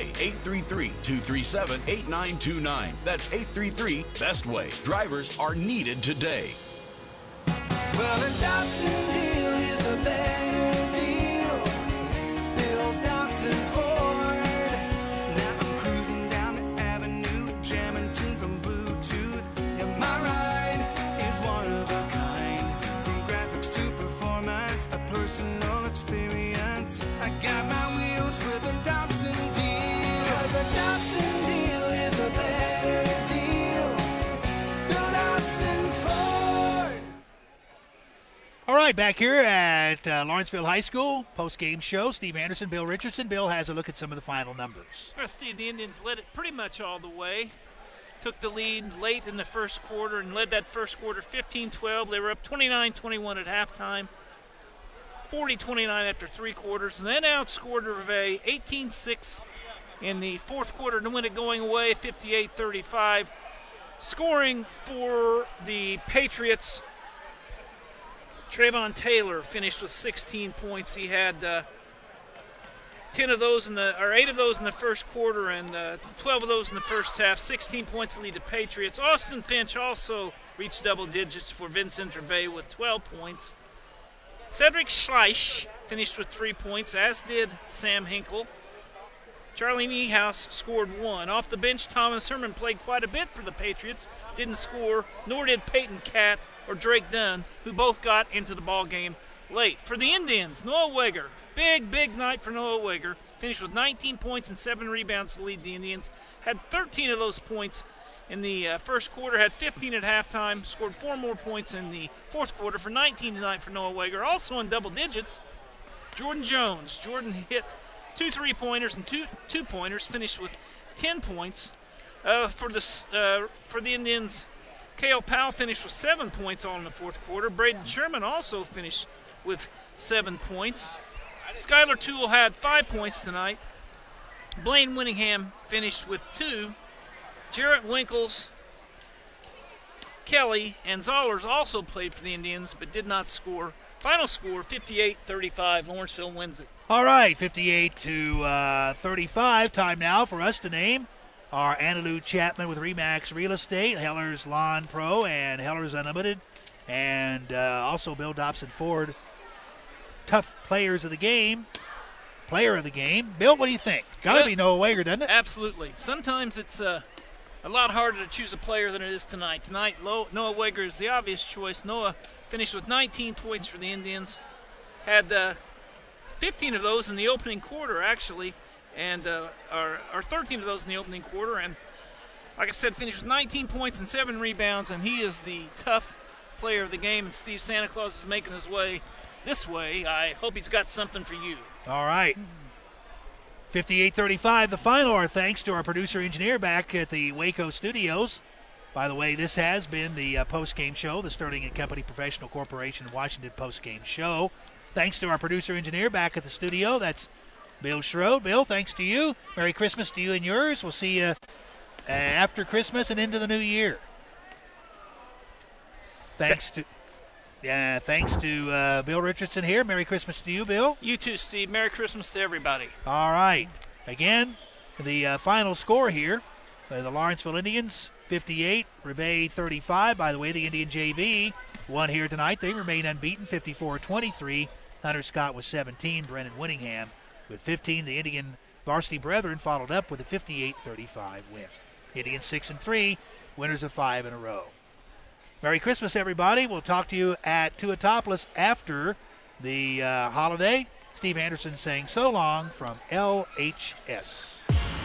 833-237-8929. That's 833-BESTWAY. Drivers are needed today. Well, the Dobson deal is a better deal. Bill Dobson Ford. Now I'm cruising down the avenue, jamming tunes on Bluetooth. Yeah, my ride is one of a kind. From graphics to performance, a personal experience. I got my wheels with a Dobson deal. 'Cause a Dobson deal is a better deal. Bill Dobson Ford. All right, back here at Lawrenceville High School, post-game show. Steve Anderson, Bill Richardson. Bill has a look at some of the final numbers. Well, Steve, the Indians led it pretty much all the way. Took the lead late in the first quarter and led that first quarter 15-12. They were up 29-21 at halftime, 40-29 after three quarters, and then outscored Reveille 18-6 in the fourth quarter to win it going away, 58-35. Scoring for the Patriots, Trayvon Taylor finished with 16 points. He had 8 of those in the first quarter and 12 of those in the first half. 16 points to lead the Patriots. Austin Finch also reached double digits for Vincent Reveille with 12 points. Cedric Schleich finished with 3 points, as did Sam Hinkle. Charlie Niehaus scored 1. Off the bench, Thomas Herman played quite a bit for the Patriots, didn't score, nor did Peyton Catt or Drake Dunn, who both got into the ball game late. For the Indians, Noah Weger, big night for Noah Weger, finished with 19 points and 7 rebounds to lead the Indians, had 13 of those points in the first quarter, had 15 at halftime, scored 4 more points in the fourth quarter for 19 tonight for Noah Weger. Also in double digits, Jordan Jones. Jordan hit 2 3-pointers and 2 2-pointers, finished with 10 points. For the Indians, Cale Powell finished with 7 points all in the fourth quarter. Braden Sherman also finished with 7 points. Skylar Toole had 5 points tonight. Blaine Winningham finished with 2. Jarrett Winkles, Kelly, and Zollers also played for the Indians but did not score. Final score, 58-35. Lawrenceville wins it. All right, 58-35. Time now for us to name our Annalou Chapman with Remax Real Estate, Heller's Lawn Pro, and Heller's Unlimited, and also Bill Dobson Ford. Tough players of the game. Player of the game. Bill, what do you think? Got to be Noah Weger, doesn't it? Absolutely. Sometimes it's a lot harder to choose a player than it is tonight. Tonight, Noah Weger is the obvious choice. Noah finished with 19 points for the Indians. Had 15 of those in the opening quarter, actually, and or 13 of those in the opening quarter. And like I said, finished with 19 points and 7 rebounds, and he is the tough player of the game. And Steve Santa Claus is making his way this way. I hope he's got something for you. All right. 58-35, the final. Our thanks to our producer-engineer back at the Waco studios. By the way, this has been the post-game show, the Sterling & Company Professional Corporation Washington post-game show. Thanks to our producer-engineer back at the studio. That's Bill Schroed. Bill, thanks to you. Merry Christmas to you and yours. We'll see you after Christmas and into the new year. Thanks to Bill Richardson here. Merry Christmas to you, Bill. You too, Steve. Merry Christmas to everybody. All right. Again, the final score here, the Lawrenceville Indians 58, Reveille 35. By the way, the Indian JV won here tonight. They remain unbeaten, 54-23. Hunter Scott with 17, Brennan Winningham with 15. The Indian Varsity Brethren followed up with a 58-35 win. Indians 6-3, winners of 5 in a row. Merry Christmas, everybody. We'll talk to you at Tuatopolis after the holiday. Steve Anderson saying so long from LHS.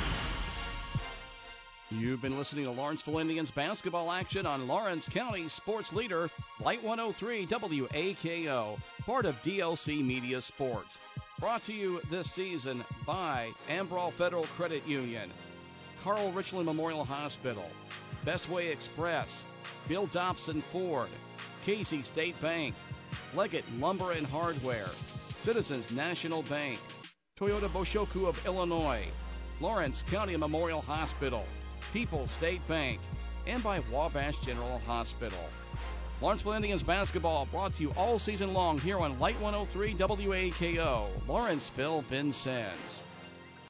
You've been listening to Lawrenceville Indians basketball action on Lawrence County Sports Leader, Light 103 WAKO, part of DLC Media Sports. Brought to you this season by Ambrol Federal Credit Union, Carl Richland Memorial Hospital, Bestway Express, Bill Dobson Ford, Casey State Bank, Leggett Lumber and Hardware, Citizens National Bank, Toyota Boshoku of Illinois, Lawrence County Memorial Hospital, People's State Bank, and by Wabash General Hospital. Lawrenceville Indians basketball brought to you all season long here on Light 103 WAKO, Lawrenceville, Vincennes.